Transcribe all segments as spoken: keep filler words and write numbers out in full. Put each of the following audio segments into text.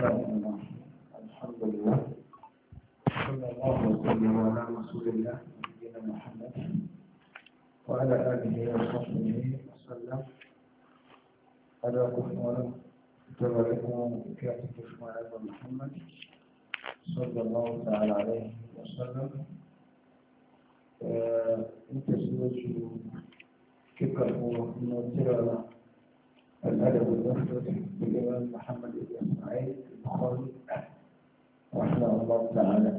الله الحمد لله صلى الله وسلم على رسول الله نبينا محمد وعلى آله وصحبه وسلم على كفر تباركم كاتب إسماعيل محمد صلى الله تعالى عليه وسلم انت سويت كيف هو نوتر الأدب المفرد بالإمام محمد بن إسماعيل البخاري رحمه الله تعالى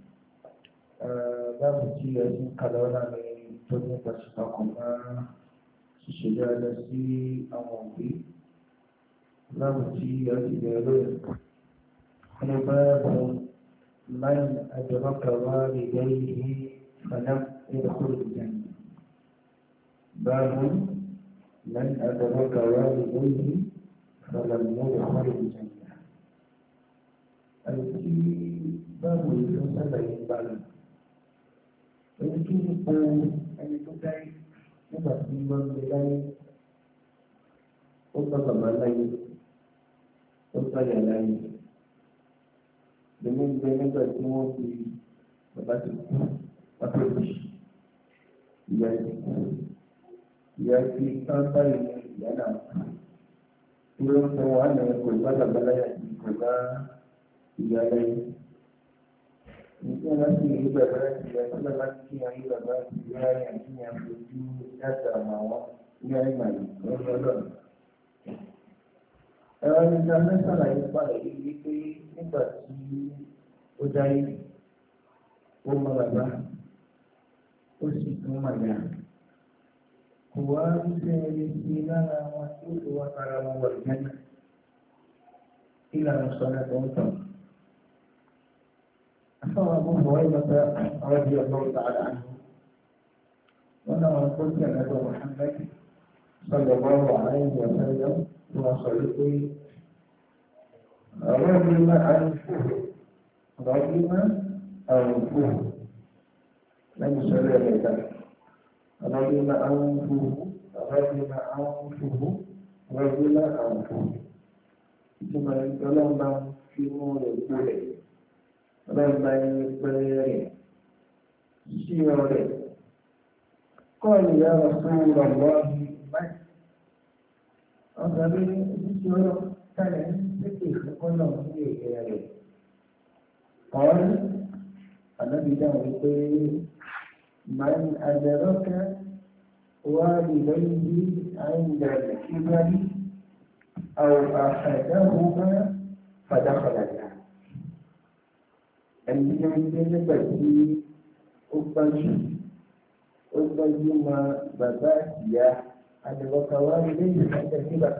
باب التياسين قدرنا من تنمية تستقما سجادة سي أموبي باب التياسين يقول باب من أدرك والديه فلم يدخل الجنة باب من أدرك والديه فلم يدخل الجنة التي باب الفصل ينبغي ويمكن أن تدعي نبات من بلاي وطلب علي وطلع علي dengan dengan semua di lepas itu apa itu dia dia kita tahu dia nak turun semua yang kuliah balai kuliah dia lain ini nanti ibarat dia kalau nanti yang ibarat dia yang yang tujuh data mahu dia ini kalau Orang Islam salah pada ini nígbà tí ó dáyé ó mọ bàbá ó sì tún mà yá kò wá ṣe ẹni sí lára wọn tí ó fi wá para wọn wọ ìjánà ìlànà sọlá tó ń tàn. afọwọ́ àbúrò wáyé bàbá àwọn ìdí ọgbọ́n tààrà àná wọn náà wọn tó kí àgbàdo Muhammad sallallahu alaihi wa sallam tí wọn sọ wípé رغم أنفه رغم أنفه لم يسأل ذلك رغم أنفه رغم أنفه رغم أنفه ثم يتلمى في نور الكل لما يبرر سيره قال يا رسول الله من أصبر سيره كان يستطيع كله من قال النبي داود من أدرك والديه عند الكبر أو أحدهما فدخل النار الذي يجب أبجي أبجي ما باباتيا أدرك والديه عند الكبر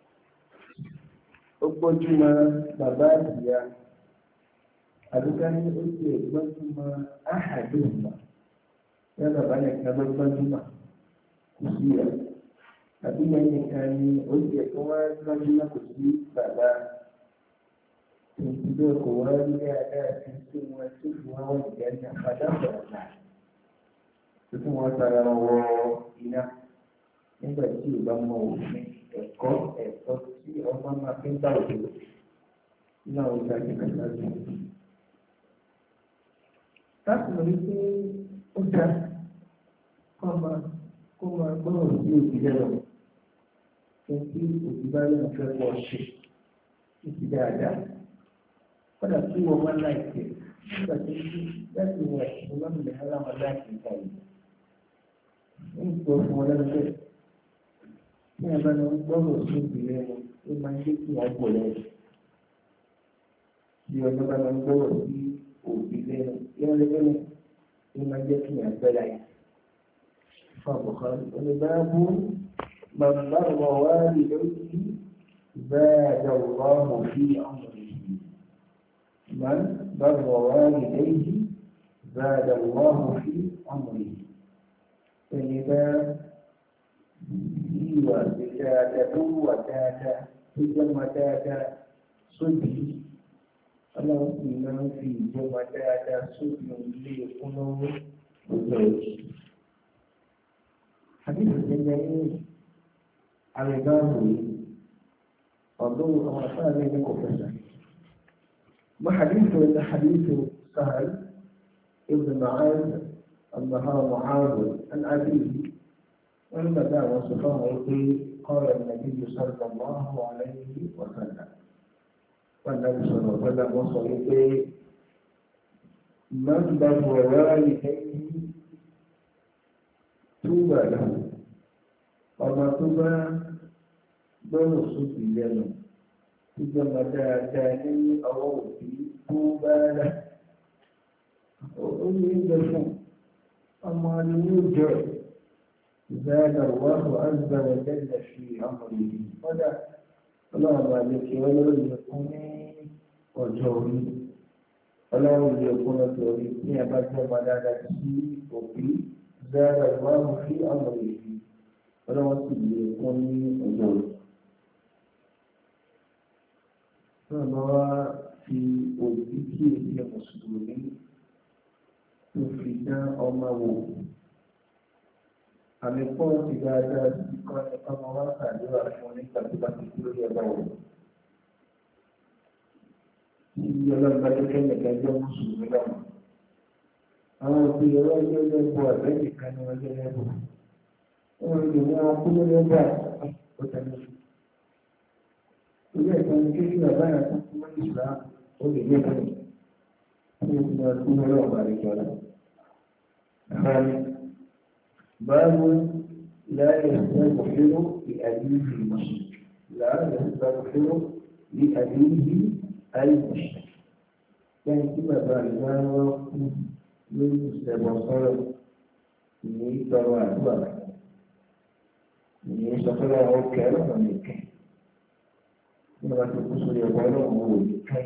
ó gbójúmọ́ bàbá ìyá àdúgbò ní ó ti gbójúmọ́ áhàdùnmọ́ yá bàbá nìkan ló gbójúmọ́ kò sí ẹ̀ àbí yẹn nìkan ni ó ti ẹ̀kọ́ wá gbójúmọ́ kò sí bàbá ìdílé kò wá rí dáadáa sí tí wọ́n ti fi wá wọ́n ìgbà ní àfàdàbọ̀ ọ̀la tó tún wọ́n sara wọ iná nígbà tí ò bá mọ òfin ẹ̀kọ́ ẹ̀kọ́ tí ọmọ máa fi ń bá òjò náà ó dájú kẹta jù. láti lọ wípé ó dá kó máa kó máa gbọ́rọ̀ sí òbí lẹ́nu kí n tí òbí bá lẹ́nu fẹ́ pọ̀ ṣe títí dáadáa. kódà kí wọ́n máa láìpẹ́ nígbà tí láti wọ ẹ̀sìn lọ́nà aláwọ̀ láìpẹ́ ìta yìí. ń gbọ́ fún ọ lẹ́nu bẹ́ẹ̀. ní abáná gbọ́rọ̀ sí ìbílẹ̀ wọn ó máa ń jẹ́ kí wọ́n pọ̀ lẹ́yìn. bí ọjọ́ bá máa ń gbọ́rọ̀ sí òbí lẹ́nu yọ́n lẹ́gbẹ̀rún ó máa ń jẹ́ kí wọ́n pẹ́ láyé. fún àbùkọ́ oníbàábù bàbá wọn wá rí lórí báyà wọ́n fi ọmọ rẹ̀ yìí. من بر والديه زاد الله في عمره. فإذا jiwa wataata wataata hujjam wataata sóbì ọlọ́run sì máa ń fi ìjọba dáadáa sóbì ilé ìkúnlọ́wọ́ lọ́jọ́ òjì. àdéhùn ìjẹjẹ ní àrẹ̀gáàmù yìí ọ̀dọ́ àwọn afárá ní kò fẹsẹ̀ وحديث حديث سهل ابن معاذ أنها معاذ عن أبيه ولما دعا وصفه قال النبي صلى الله عليه وسلم والنبي صلى الله عليه وسلم وصفه من بر والديه توبى له وما توبى برسول الله توبى داني أو توبى له وأولي الجسم أما ليوجع زاد الله عز وجل في أمره ولا ولا مالك ولا يكون وجوري ولا يكون جوري يا بعد ما لا تسي وفي زاد الله في أمره ولا يكون وجوري فما في وجهه المسلمين tó fi dá ọmọ wò àmì pọ́ọ̀tì dáadáa sí kọ́ ní ọmọ wa ṣàdúrà fún nígbà tó bá ti kú lórí ọba wò. Tí ọlọ́run bá dẹ́kẹ́ nìkan jẹ́ mùsùlùmí lọ́wọ́. Àwọn òbí ọwọ́ ẹgbẹ́ lẹ́bọ̀ àbẹ́jì kan ní ọjọ́ lẹ́bọ̀. Wọ́n lè mú wọn kú lórí ọba ọ̀tẹ̀lẹ̀. Ilé ẹ̀kọ́ ni kí kí bàbá yẹn tó kú lórí ìṣúra ó lè yẹ kọ́ ni. Kí ó ti máa kú lórí ọba àríkọ́lá. باب لا يستغفر لأبيه المشرك لا يستغفر لأبيه المشرك يعني كما بعدنا من استبصر من يتبع أدوار من يستغفر له كلام من كي كما تقصر يقوله هو كي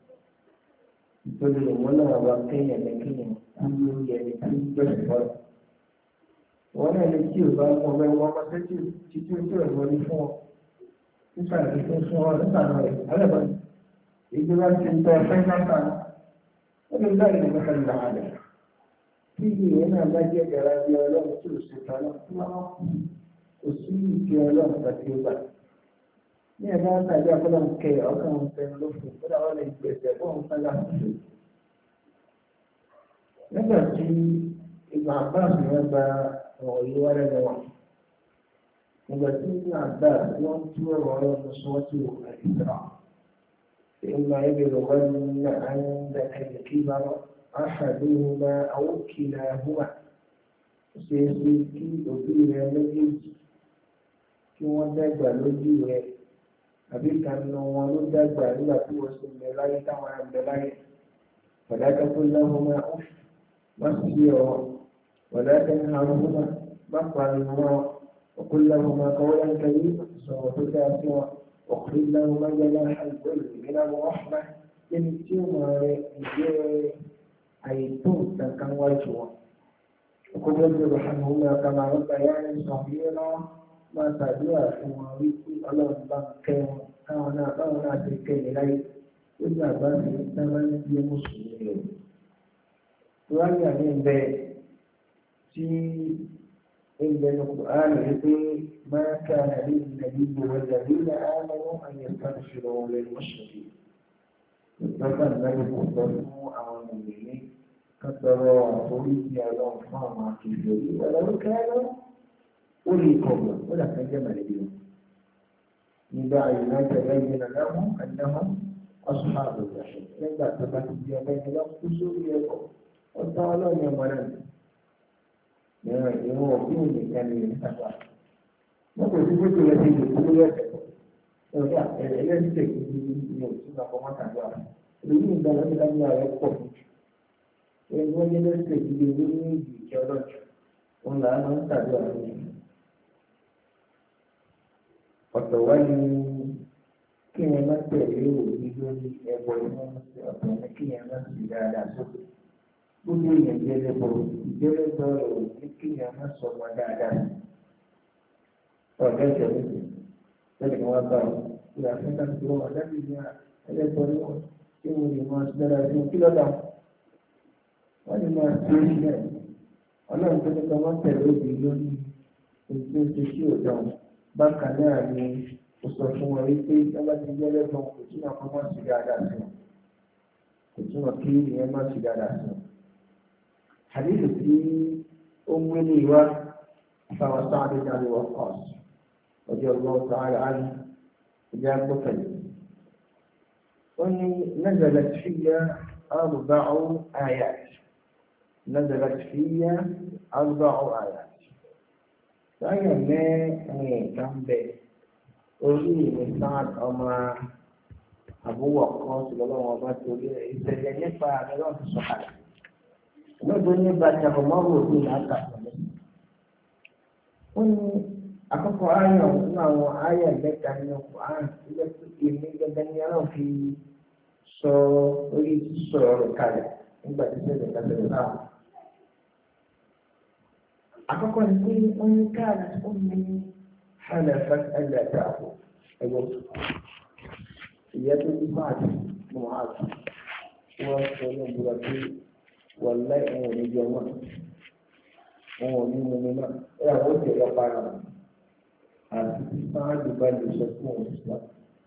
يقول ولا واقعي لكن كل يعني كل جسر wọ́n náà lè tí ò bá mọ ọmọ ẹwọ́n ọmọ tẹ́tí títí ojú ẹ̀rọ ní fún ọ nípa ìdíkún fún ọ nípa náà rẹ̀ alẹ́bàá ìjọba ti ń tọ́ ọ̀fẹ́ náà ó lè láì lè mẹ́ta ìlà àlẹ́ tí ìyẹn náà bá jẹ́ ìdára bí ọlọ́run tí ò ṣe tán náà tí wọ́n kò sí ìkẹ́ ọlọ́run tàbí ọgbà ní ẹ̀dá tàbí akọ́lọ́run kẹ ọkàn wọn tẹnu lófin ó dà wọ́n lè gbèsè fún òun sálà nígbà tí ìgbà àbáàmì wọn gba ọ̀rọ̀ yìí wá lẹ́nu wọn. Nígbà tí ní àgbà wọ́n tú ọ̀rọ̀ ọlọ́run sọ́wọ́tò àìsàn. إما يبلغن عندك الكبر أحدهما أو كلاهما. Ṣèṣe kí òbí rẹ méjèèjì kí wọ́n dàgbà lójú rẹ̀ àbí kanu wọn ló dàgbà nígbà tí wọ́n sì lè láyé táwọn àgbẹ̀ láyé. Fàdákà tó láwọn máa ń má sí ọ̀rọ̀. ولا تنهرهما مقالهما وقل لهما قولا كريما صوتك سوى واخفض لهما جناح الذل من الرحمة يمتيهما أيتم تكن وجهه وقل رب ارحمهما كما ربياني صغيرا ما تدعى فيما ويكي الله بانكين كاونا كاونا تلكي إليه وإذا باني الثمن يمسلمين وأن من بيت في عند القرآن يقول ما كان للنبي والذين آمنوا أن يستغفروا للمشركين. فكان النبي صلوا على المؤمنين كثروا فريق لهم فما كفروا ولو كانوا أولي قوة ولكن جمل بهم من بعد ما تبين لهم أنهم أصحاب الجحيم. لما تبين بين لهم كسور يقول وتعالوا يوم ìwọ̀n òbí òní ìkànnì ìrìnsàgbà wọ́n kò sí gbogbo ẹ̀sìn ìlú lórí ẹ̀sẹ̀ tó ẹ̀rọ ẹ̀rẹ̀ ẹlẹ́sẹ̀ ìlú ní òtún àkọ́mọ́ tàbí àrà èyí ìgbà lọ́dún lábí ààrẹ pọ̀ ẹni wọ́n yẹ lẹ́sẹ̀ ìlú ní ìlú ìkẹ́ ọlọ́jù wọn là á máa ń tàbí àrà ní. ọ̀tọ̀ wá ní kí ẹ má tẹ̀lé òbí lórí ẹ̀bọ ìwọ̀n ọ̀tọ̀ ní kí ẹ má sì dáadáa sókè. Gbogbo èèyàn jẹ́lẹ́bọ̀ ìjẹ́lẹ́bọ̀ rẹ̀ ní kéèyàn má sọ ọmọ dáadáa. Ọ̀gá ìṣẹ̀lẹ̀ lẹ́yìn wọn bá wọn. Ìyá Áfíríkà ti wọ́n wà láti ní ẹlẹ́bọ̀ ní wọn tí wọ́n lè máa ṣe dára sí kí lọ́dà. Wọ́n lè máa ṣe orí náà. Ọlọ́run tó ní ká wọ́n tẹ̀lé òbí lórí ètò ìṣesí òdà wọn. Bákan náà ni ó sọ fún wọn wípé wọ́n bá ti jẹ́lẹ́bọ̀ kò tí máa kọ́ wọ́n sí dáadáa sí wọn. kò túmọ̀ kí ìyẹn má ṣe dáadáa sí wọn. àdéhùn tí ó ń gbé ní ìwá fáwọn sáàdé jáde wọ kọ́ọ̀sì ọjọ́ ọgbọ́n sáàrà áyì ìjà gbọ́kẹ̀lẹ̀. ó ní nazalat fiyya arba'u ayat nazalat fiyya arba'u ayat. sáyà mẹ́rin kan bẹ̀ orí ìwé sáàd ọmọ àbúwò kan ṣùgbọ́n wọn bá torí ìṣẹ̀lẹ̀ nípa àmìlọ́ ti sọ̀kalẹ̀. lọ́dọ̀ ní bàtà ọmọrò òbí làákà pẹ̀lú. ó ní àkọ́kọ́ ayọ̀ nínú àwọn ayọ̀ mẹ́ta nínú Kùránì ilé èmi gẹ́gẹ́ ní ọlọ́run fi sọ orí sísọ̀rọ̀ rẹ̀ kalẹ̀ nígbà tí ṣẹlẹ̀ kásẹ̀lẹ̀ náà. àkọ́kọ́ ni pé wọ́n ní káàdì ó ní hàlẹ́fẹ́ ẹ̀lẹ́dà ẹ̀yọ́ ìyá tó ti máa ti mọ̀ á tù wọ́n sọ ní ìbúra pé wọ́n láì wọn ò ní jẹ wọn wọn ò ní mú mi náà ẹ̀ àwọn ó tẹ̀lé para àti tí sáájú bá lè sọ fún òun sílá.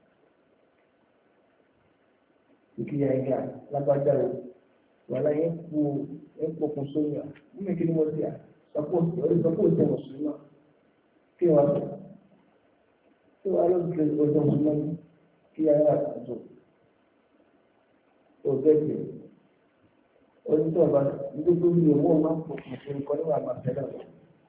ìkíyà ìyá lágbájá o wà láyé ń kú ń pokùn sóyún à nígbà kí ni wọ́n ti à sọpọ́ọ̀tì orí sọpọ́ọ̀tì ẹ̀ mùsùlùmí náà kí wọ́n sọ kí wọ́n á lọ sí ọjọ́ mùsùlùmí kí ayé àtúntò òbẹ́jì onítọ̀ ọba gbogbo ní owó máa ń pòkùn sí nǹkan níwà àmàtẹ́lẹ̀ rẹ̀.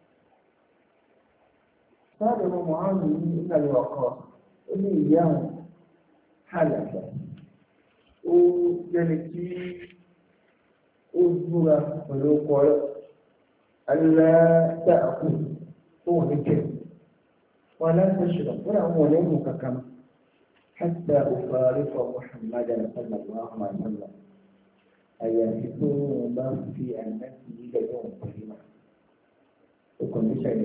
sáàdì ọmọ mọ̀hánù ní ìlànà ọkọ̀ ó ní ìyá àwọn hàlàfà ó jẹ́ni tí ó búra pẹ̀lú ọkọ̀ rẹ̀ aláàtàkù tó wọ́n ní jẹ́ wọn aláàtàṣùlọ̀ fún àwọn ọ̀lẹ́mù kankan حتى أفارق محمدا صلى الله عليه وسلم أيهتم ما في أنفسه ليوم كريما وكل شيء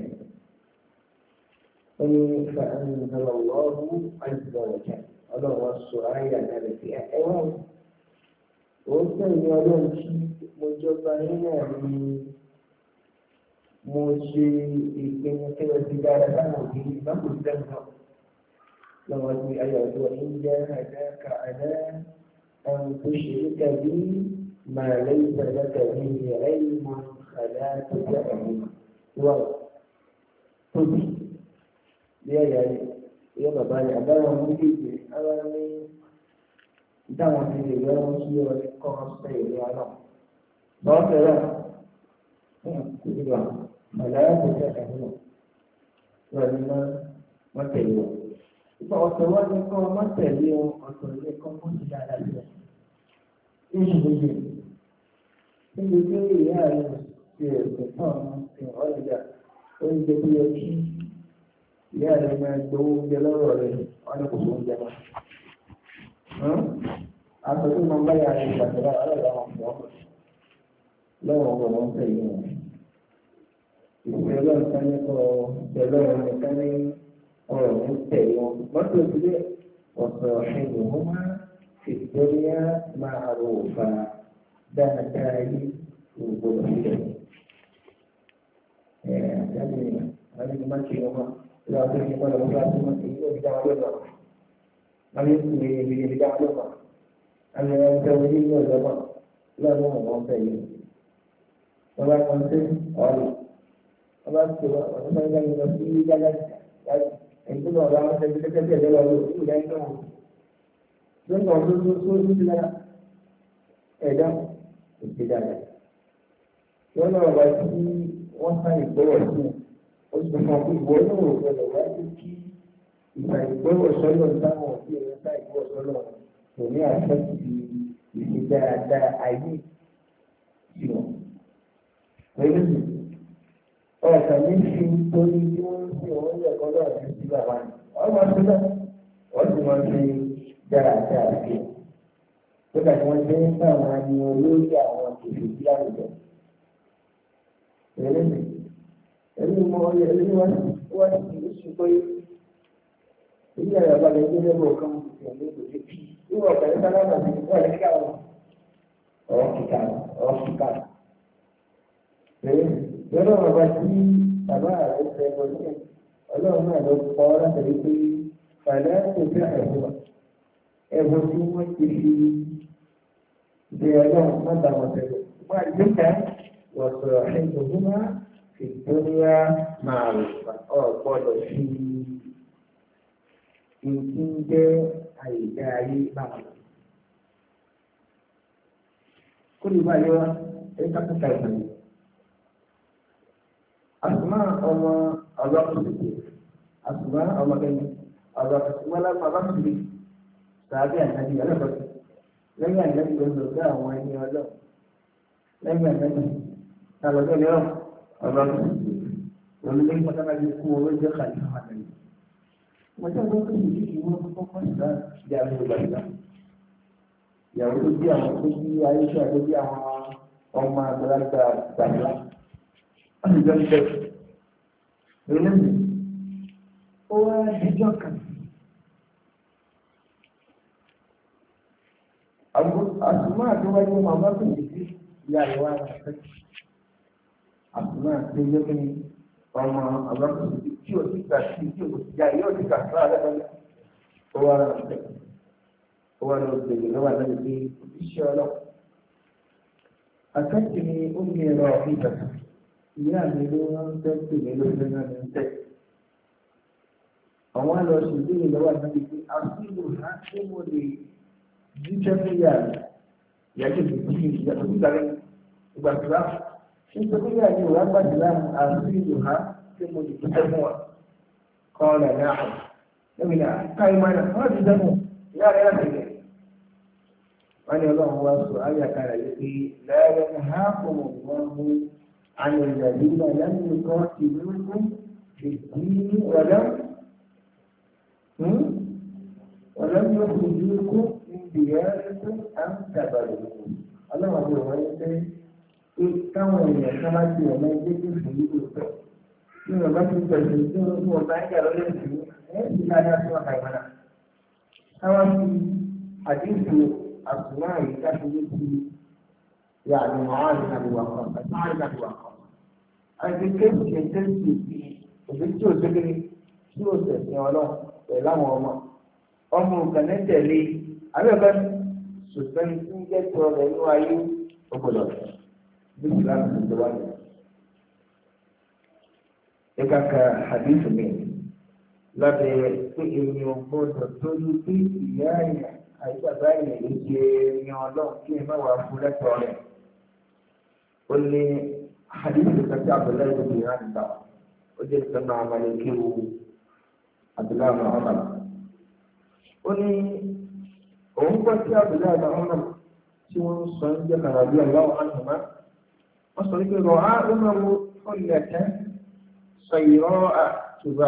فأنزل الله عز وجل الله والسعي على فيها أيوان وسيد يوم شيء مجبرين من موشي إن كذا سجارة موجي ما كنت لو أدري أيها وإن جاهداك على أن تشرك بي ما ليس لك به علم فلا تطعهما. وتبي يا يا يا بابا يا بابا مجيء أواني دعوة اليوم هي والقرص يا الله. بابا لا فلا تطعهما ولما ما تيجي ìfọ̀ ọ̀sẹ̀ wọ́n ní kọ́ ọmọ tẹ̀lé wọn ọ̀sẹ̀ ilé kan fún ti dáadáa sí ẹ̀. Oṣù méjì níbi tí ìyá rẹ̀ ti ẹ̀sìn fún àwọn ìsìn ọ̀rẹ́dà oúnjẹ tó yẹ kí ìyá rẹ̀ máa gbowó oúnjẹ lọ́rọ̀ rẹ̀ wọ́n ní kò tó oúnjẹ náà. Aṣọ tó máa ń báyà rẹ̀ gbàgbọ́ ọ̀rẹ́dà wọn fún ọkọ̀ lọ́wọ́ ọ̀gbọ̀n wọn tẹ̀lé wọn. Ìfẹ́ lọ́nà ní kọ́ ìfẹ́ lọ́nà nìkan ní ọ̀rọ̀ ń tẹ̀lé wọn ṣùgbọ́n tó ti dé ọ̀sọ̀ ẹ̀yìnwó fi dóríyá máa rò fa dáadáa yìí gbogbo ìṣẹ̀lẹ̀. ẹ̀ àjáde àwọn ẹni máa ń ṣe ọmọ ìlú àwọn ẹni máa ń lọ sí wọn èyí ló fi dá wọn lọ́nà wọn yóò fi lè fi lè dá wọn lọ́nà àwọn ẹni ọjọ́ orí ní ọ̀dọ́ náà lọ́nà wọn tẹ̀lé wọn bá wọn sí ọ̀rọ̀ wọn bá ti wọ ọ̀dọ́ náà yẹn lọ sí yálà yálà itu orang yang kita kerja dia lalu itu yang itu. Dan kalau tu tu tu tidak ada tidak ada. Kalau orang ini orang saya bawa tu, orang semua tu bawa tu kalau orang itu saya bawa solo sama dia saya bawa solo. Ini asal di tidak ada air. Semua. Jadi ọ̀rọ̀ tàbí fi torí tí wọ́n ń fi òun lẹ̀ kọ́ lọ́wọ́ sí sí bàbá ni wọ́n máa ń sílẹ̀ wọ́n sì máa ń fi dáradára sí i. ó dàbí wọ́n ṣe ń fún àwọn àmì olórí àwọn òṣèlú sí àwùjọ. ẹlẹ́sìn ẹni mọ ọyẹ ẹni wá wá sí oṣù pé ilé ẹ̀rọ bá lè gbé lẹ́bọ̀ kan ìṣẹ̀lẹ̀ lòdì kí ìwọ̀n ọ̀pẹ̀lẹ̀ sálábà ní wọ́n lè kíkà wọn ọ̀rọ̀ kíkà ọ̀rọ̀ kíkà. Lọ́dọ̀ ọba tí bàbá rẹ̀ fẹ́ lọ sí ọlọ́run náà ló kọ́ látàrí pé fàlẹ́ kò fẹ́ ẹ̀bùn ẹ̀bùn tí wọ́n ti fi لأنه ماذا مثلا وذلك وصاحبهما في الدنيا معروفة أو قال في إنتاج أيداي معروف كل ما يوم إنت تتكلم أسماء الله الله سبحانه أسماء الله كن الله ولا ما بسمي سابع النبي الله بس lẹ́yìn àlẹ́bí ló ń lò sí àwọn ẹni ọlọ́ lẹ́yìn àlẹ́bí àlọ́jọ́ lẹ́yìn ọ̀rọ̀ olùdókè pátákì kú owó jẹ́ kàlí fún àtẹ̀yìn. mo jẹ́ ọgbọ́n tó yìí kí wọ́n kọ́kọ́ síta ìyàwó ìgbà ìgbà ìyàwó tó bí àwọn tó bí ayéṣẹ́ àti bí àwọn ọmọ àgbàlagbà gbàgbà wọ́n ti jọ ń bẹ̀. eléyìí ó wá ẹjọ́ kan. Asma tó wáyé màmá tó lè fi ìyá rẹ̀ wá rẹ̀ Asma tó yẹ kí ni ọmọ àbá tó lè fi tí o ti gbà sí tí o ti gbà yóò ti gbà sí àlẹ́ lọ́wọ́ ó wá rẹ̀ ó wá rẹ̀ òṣèlú lọ́wọ́ àlẹ́ lè fi iṣẹ́ ọlọ́. Àkáǹtì ni ó ní ẹ̀rọ ìgbà ìyá mi ló ń tẹ́ pè mí lórí náà ní tẹ́. Àwọn àlọ́ ṣèlérí lọ́wọ́ àlẹ́ lè fi àṣìlò ha ṣé mo lè jíjẹ́ fún yàrá ìyájọ́ ìdíjì ìyàtọ̀ nígbà rẹ̀ ìgbà tó bá nítorí yàrá ìwà gbàdúrà àti ìlú ha tí mo lè jíjẹ́ fún wa kọ́ ọ̀nà náà lẹ́yìn náà káyọ̀ máa náà wọ́n ti dẹ́nu ìyá rẹ̀ láti rẹ̀ wọ́n ní ọlọ́run wá sọ ayé àkàrà yìí pé lẹ́yìn ní ha kò mọ̀ wọ́n mú àyè ìdàgbé náà lẹ́yìn kọ́ ìlú ìdí wọ̀lẹ́ ولم يخرجوكم من دياركم أن تبروا الله أقول وإنت كما يسمى يوم يجي في يوسف يوم ما تنتظر يوم ما تاني على الجنة إيه بلاد أسماء كمان كما في حديث أسماء كثير يعني معاذ بن وقاص معاذ بن وقاص أنا كيف ينتهي في وبيجوا تجري شو تسمع الله ولا ما ọmọ ògànnẹ tẹ̀lé abẹ́bẹ́ ṣùgbọ́n tí ń jẹ́ tó ọ̀rọ̀ inú ayé ọgbọ̀dọ̀ bí ìlànà tó wà ní. ẹ̀ka ka hadith mi lábẹ́ pé èèyàn gbọ́dọ̀ tó ní pé ìyá èèyàn àti bàbá èèyàn ló jẹ èèyàn ọlọ́run kí ẹ má wàá fún lẹ́tọ̀ọ́ rẹ̀. ó ní hadith kàtí Abdullahi ibn Iran nígbà ó jẹ́ ìtọ́nà àmàlẹ́kẹ́wò Abdullahi ibn Umar. ó ní òun gbọ́ sí àbúlé àgbà ọ̀nà tí wọ́n ń sọ ń jẹ́ nàràbí aláwọ̀ àtùmá wọ́n sọ wípé rọ̀ á ó máa wo ọ̀lẹ̀kẹ́ sọ ìrọ̀ àtùbà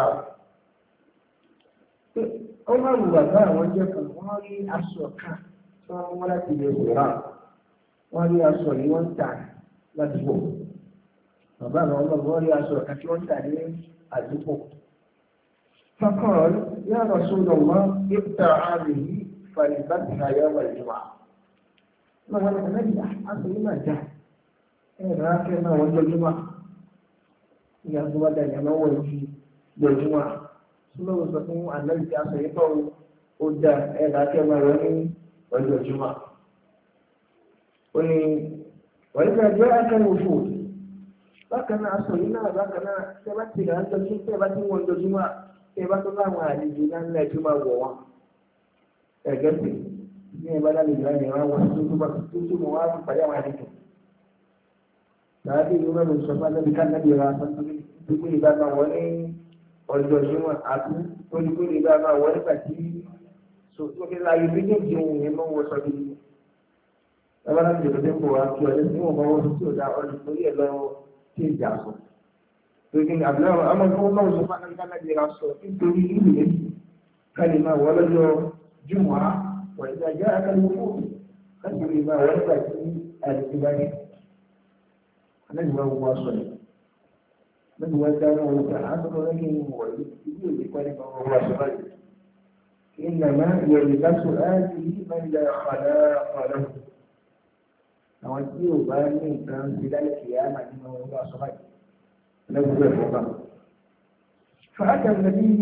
ó máa wù bàbá àwọn jẹ́ kan wọ́n rí aṣọ kan tí wọ́n mú láti ilẹ̀ ìrà wọ́n rí aṣọ yìí wọ́n ń tà ládùúgbò bàbá àwọn ọmọ wọ́n rí aṣọ kan tí wọ́n ń tà ní àdúgbò. فقال يا رسول الله ابتع هذه فلبثها يوم الجمعة. ما هو النبي أصل ما جاء. إيه راكب ما وجه الجمعة. يا زوجة يا نوى الجمعة. سلوا سكون النبي أصل يطول ودا إيه راكب ما وجه الجمعة. وني وإذا جاءك الوفود. لكن أصلنا لكن تبتي عند الجمعة تبتي عند الجمعة. Eba tó láwọn àlejò náà ń lẹ̀ tó máa wọ̀ wọ́n. Ẹ̀gẹ́ sì ní ẹ̀bá lálejò náà ní wọ́n tó tó bá tó tó mọ̀ wá fún pàdé àwọn àlejò. Sàádé ìlú náà ló sọ fún Adébí Kánábì ra gbogbo ìgbà máa wọ ní ọjọ́ ìṣúná àti gbogbo ìgbà máa wọ nígbà tí sókè láyé méjèèjì ohun yẹn máa ń wọ sọ bí. Ẹ̀bá lálejò tó ń bọ̀ wá kí ọdún tí wọ́n máa wọ́n tó dá ọdún torí ẹ̀ lọ sí ìjà sọ. لكن أبناء أمر الله سبحانه وتعالى برسول nítorí ìlú yìí kálí máa wọ lọ́jọ́ jùmọ̀á wọ̀ ìgbà jẹ́ akálùkù kálí máa wọ nígbà tí àdìsí bá yẹ. Aláìsí máa wọ aṣọ yìí. Lọ́dún wá dáná wọn gbà á sọ́kọ́ lẹ́yìn ìwọ̀ yìí ìlú yìí kọ́ nípa wọn wọ aṣọ báyìí. إنما يلبس هذه من لا خلاق له. Àwọn tí ò bá ní nǹkan ti dálẹ̀ kìí á máa nínú wọn wọ aṣọ báyìí. فأتى النبي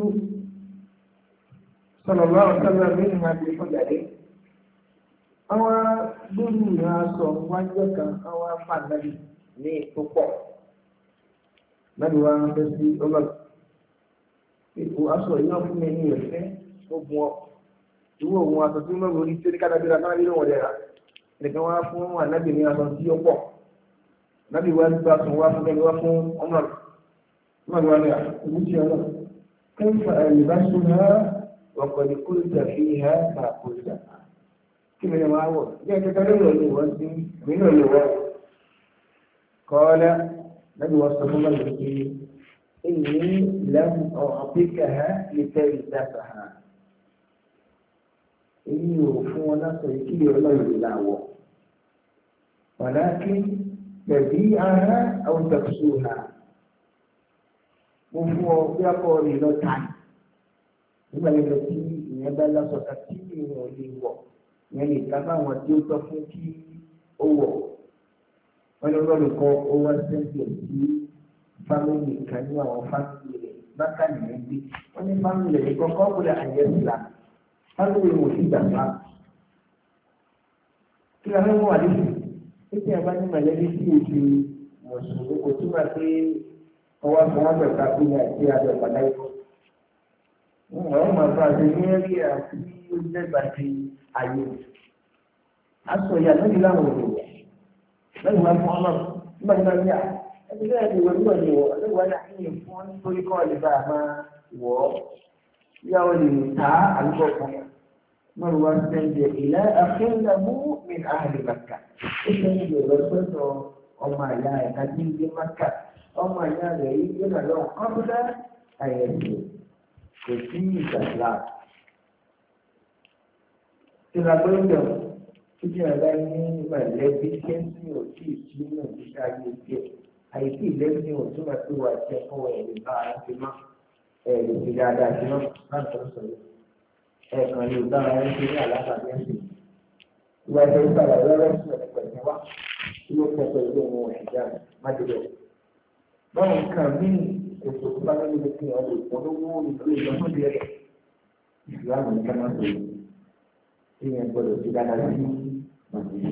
صلى الله عليه وسلم منها بحجره أو lórí ìran aṣọ wájú kan àwọn afáàdáyé ní ìtúpọ̀ lẹ́nu wa ń fẹ́ sí ọlọ́dún ipò aṣọ ìyá fún mi ní ìfẹ́ ó gun ọ ìwọ òun aṣọ tí wọ́n lórí tí ó ní kádàbíra náà nínú wọn dẹ̀ra nìkan wá fún ànábì ní aṣọ tí ó pọ̀ nábì wá gbà tún wá fún ẹni wá fún ọmọ rẹ̀ ọmọ rẹ̀ wá ní àkókò tí ọlọ́ kẹfà ẹ̀lẹ́bàṣọ náà wọ̀kọ̀dé kó lè fi hà máa kó lè dà kí mi ní wọ́n á wọ̀ bí ẹ kẹta lórí ọ̀lẹ́ wọ́n sí mi náà lè wọ́ kọ́ọ́lá nábì wọ́n sọ fún mọ́lẹ̀ pé إني لم أعطيكها لتلبسها إني وفون صيكي ولا يلاوى ولكن تبيعها أو تكسوها وفون يقول له تعالى nígbà yẹn lọ sí ìyẹn bá lásọ ká tí ìwọ̀n lè wọ̀ ìyẹn lè ká bá wọn tí ó tọ́ fún kí ó wọ̀ wọ́n ní ọlọ́run kọ́ ó wá sẹ́ńtì sí fámìlì kan ní àwọn fámìlì rẹ̀ bákan nìyẹn bí wọ́n ní fámìlì rẹ̀ kọ́kọ́ wọlé àyè ìlà fámìlì wò sí gbàgbá kí ló ń wà lẹ́sìn títí ẹ̀ bá ní mọ̀lẹ́bí sí èdè mùsùlùmí kò túmọ̀ pé ọwọ́ fún wọn bẹ̀rẹ̀ ká pé ní àti abẹ́ ìpàdé ikọ̀ wọ́n máa bá a ṣe ní ẹ̀rí àti ìjẹ́gbà ti àyè aṣọ ìyá lórí láwọn òde lẹ́yìn wá fún ọlọ́run nígbà tí wọ́n ní à ẹni bẹ́ẹ̀ ni wọ́n níwọ̀n ni wọ́n lẹ́yìn wá ní àyè fún wọn nítorí kọ́ ọ̀lẹ́ bá a máa wọ̀ ọ́ yá o lè ta àlùkò kan mọ̀rọ̀ wá sẹ́ńdẹ̀ ìlà àfẹ́ńdàmú mi àhàlì màkà ó sẹ́ńdẹ̀ lọ́sọ̀tọ̀ ọmọ àyà ẹ̀ka tí ń gbé màkà ọmọ àyà rẹ̀ yìí yóò nà lọ́wọ́ kọ́ńdà àyẹ̀sẹ̀ kò sí ìgbàlá ìlàgbọ́njọ títí àgbà ní mọ̀lẹ́bí kẹ́ńtì òtí ìtúnú ìṣe ayé tiẹ̀ àìsí ìlẹ́sìn òtún àti wà jẹ́ fún ẹ̀rí bá a ti mọ́ ẹ̀rí ti dáadáa ti mọ́ láti tó sọ̀rọ̀ ẹ̀ẹ̀kan lè bá ara ẹni ní àlàáfàá ẹ̀sìn ìwà ẹ̀fẹ́ ìsàlà lọ́rọ́ sí ọ̀dẹ̀ pẹ̀lú wa tí ó pẹ̀ pẹ̀lú ohun ẹ̀dá májèlé báwọn kan bí ètò tó bá lórí lè fi hàn lè polówó ìlú ìlọ́sọ̀dì rẹ̀ ìsìlámù ní kámá tó yìí tí yẹn gbọdọ̀ ti dáadáa sí màdìrí.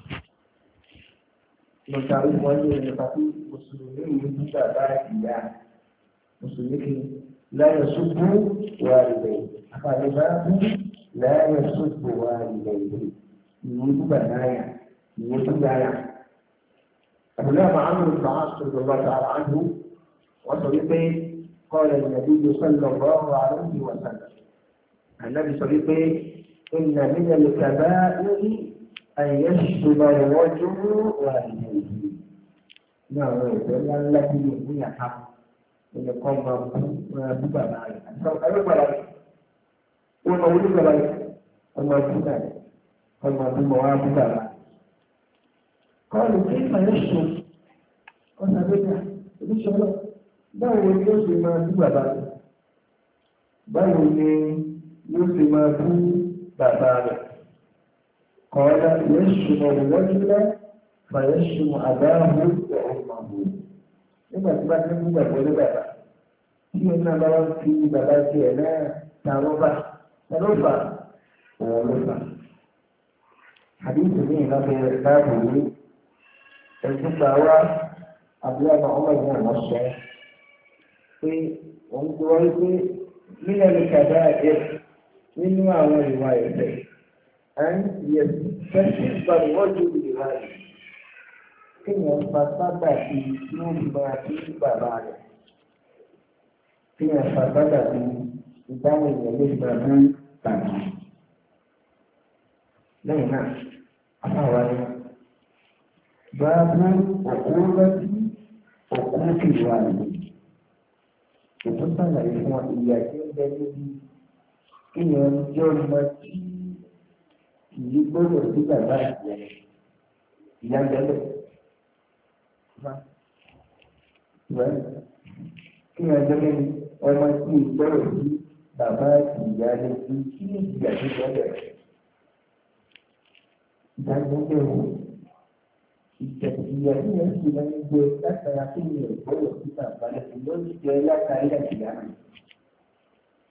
lọ́tà ìwọ́n ní ẹni pàtó mùsùlùmí yìí ní bàbá ìyá mùsùlùmí kì í láyọ̀ ṣubú wà ilẹ̀ àfààní bá bú láyọ̀ ṣubú wà ilẹ̀ ìlú ìwé gbígbà náírà ìwé gbígbà náírà. àbúlé àmà àmì ìgbà àṣọjọ lọ́tà àánú wọ́n sọ wípé قال النبي صلى الله عليه وسلم النبي صلى الله عليه وسلم إن من الكبائر أن يشتم الرجل والديه نعم يقول التي هي حق من قوم بابا أنا بقول وما ولي بابا وما بابا وما بابا قالوا كيف يشتم قلنا بيتا ليش الله báwo ni yóò ṣe máa bú bàbá rẹ̀ báwo ni yóò ṣe máa bú bàbá rẹ̀ kọ́ọ́dá yẹ́sùmọ̀ ìwọ́júlẹ̀ fàyẹ́sùmọ̀ àdáhù ọ̀hùnmáhù nígbà tí bá ti ń bú bàbá ní bàbá tí ó náà bá wá fi bàbá tiẹ̀ náà ta rọ́bà ta ló fà òun ló fà. àdéhùn ní ìlànà báàbò yìí ẹ̀sùn gbà wá àbúrò àwọn ọmọ ìwọ̀n wọn sọ pé òun gbọ́ wípé nílẹ̀ ní kàdá ẹ̀ nínú àwọn ìwà ẹ̀fẹ̀ ẹ̀ ń yẹ fẹ́sí ìgbàlù wọ́n ju ìwà rẹ̀ kéèyàn fa sábà bí tí wọ́n fi máa bí bàbá rẹ̀ kéèyàn fa sábà bí ìdáhùn èèyàn lè máa bí bàbá lẹ́yìn náà afáwa ni báàbù òkú rántí òkú kìlọ̀ àlè ètò sàlàyé fún wa ìyá tí ó bẹ níbi kéèyàn jẹ́ ọmọ tí kìí gbọ́dọ̀ sí bàbá ìyá ìyá jẹ́lẹ̀ kéèyàn jẹ́lẹ̀ ọmọ tí kìí gbọ́dọ̀ sí bàbá ìyá rẹ̀ kí kí ìyá tó jẹ́lẹ̀ ìdájọ́ bẹ̀rù ìjẹ̀síyà tí yẹn ti máa ń gbé látara kí ni ìgbọ́dọ̀ sí bàbá rẹ̀ ló ń jẹ látara ìyá rẹ̀.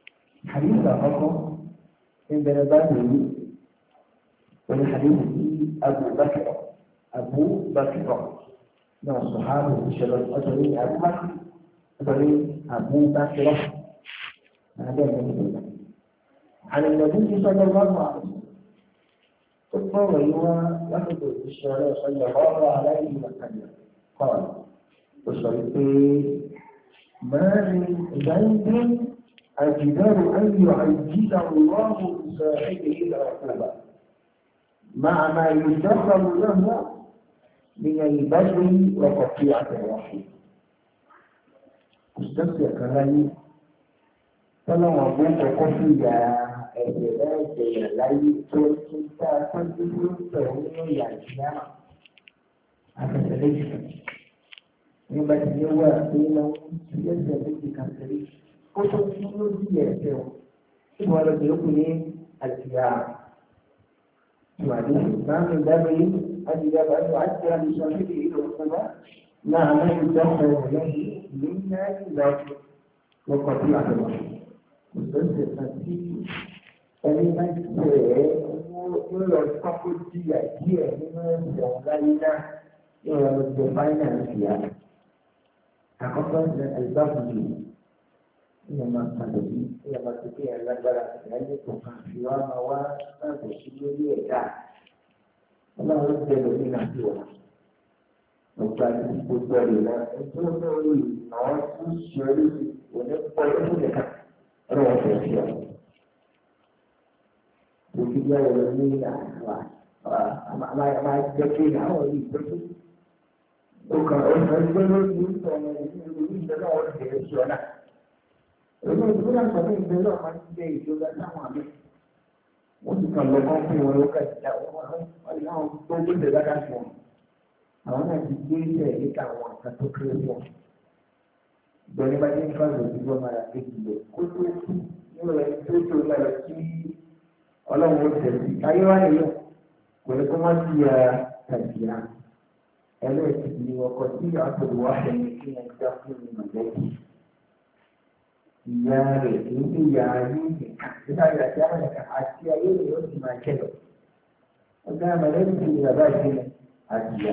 àdéhùn àkọ́kọ́ ń bẹ̀rẹ̀ bá lòlú pẹ̀lú àdéhùn tí Abu Bakr Abu Bakr náà sọ̀hábù ìṣẹ̀lẹ̀ ọ̀tọ̀ ní Abu Bakr ọ̀tọ̀ ní Abu Bakr هذا من عن النبي صلى الله عليه وسلم ثم ويوى لفظ الشارع صلى الله عليه وسلم قال وصلتي ما من ذنب أجدر أن يعجز الله بصاحبه العقوبة مع ما يدخر له من البذل وقطيعة الرحم استمسك كلامي tọ́lọ́wọ́n bó kọ́kọ́ fi ya ẹ̀jẹ̀ náà jẹ̀yà láyé tó ti tá a tó dúró pẹ̀ nínú ìyá ìyá àfẹsẹ̀lẹ́jì. nígbà tí yóò wá pé lọ sí ẹsẹ̀ méjì kan tẹ̀lé kó tó tí ó di ẹ̀sẹ̀ o tí wọ́n lọ bẹ̀rẹ̀ kù ní àtìyá ìwádìí. máa ń dábẹ́ yìí àtìyá bá yọ àti àlùsọ níbi ìlú ọ̀pọ̀lọpọ̀ náà máa ń dáhùn ọ̀rọ̀ lẹ́yìn ìlú náà ìlú ọkọ̀ tí a lọ. Ìgbésẹ̀ àti ẹni máa ń tẹ̀ ẹ́ yóò lọ kọ́kọ́ jìyà díẹ̀ nínú ẹ̀sẹ̀ ọ̀gáyé náà yóò lọ jẹ fáínàǹsì yá. Àkọ́kọ́ ní ẹ̀gbáàbù yìí ìyẹn máa pàdé bí ìyẹn máa tó kéèyàn lágbára ìyáyé tó kàn fi wá máa wá láti sí lórí ẹ̀dá. Ọlọ́run jẹ́ lórí náà sí wa. Ọ̀gá ti gbogbo ẹ̀rọ náà ẹgbẹ́ olórí àwọn tó ń ṣe orí òní pọ̀ lórí ẹ̀ka. Orang yang siap. Mungkin dia orang ni lah, amak amak amak jadi awak ni betul. Bukan orang orang ni orang ni dia orang yang siap nak. Orang orang macam dia orang macam dia juga sama ni. Mungkin kalau orang pun orang kata orang orang orang tu dia dah kan semua. Awak nak dia dia kawan satu kerja. Dari bagian kalau juga malah kecil, kutu mulai tujuh malah kiri, orang muda di Taiwan ni, boleh kemana dia kerja, elok di waktu atau dua hari ini yang kita perlu menjadi, ya, ini ya ini, kita ada siapa yang Asia ini harus dimakai, agar mereka tidak berani Asia.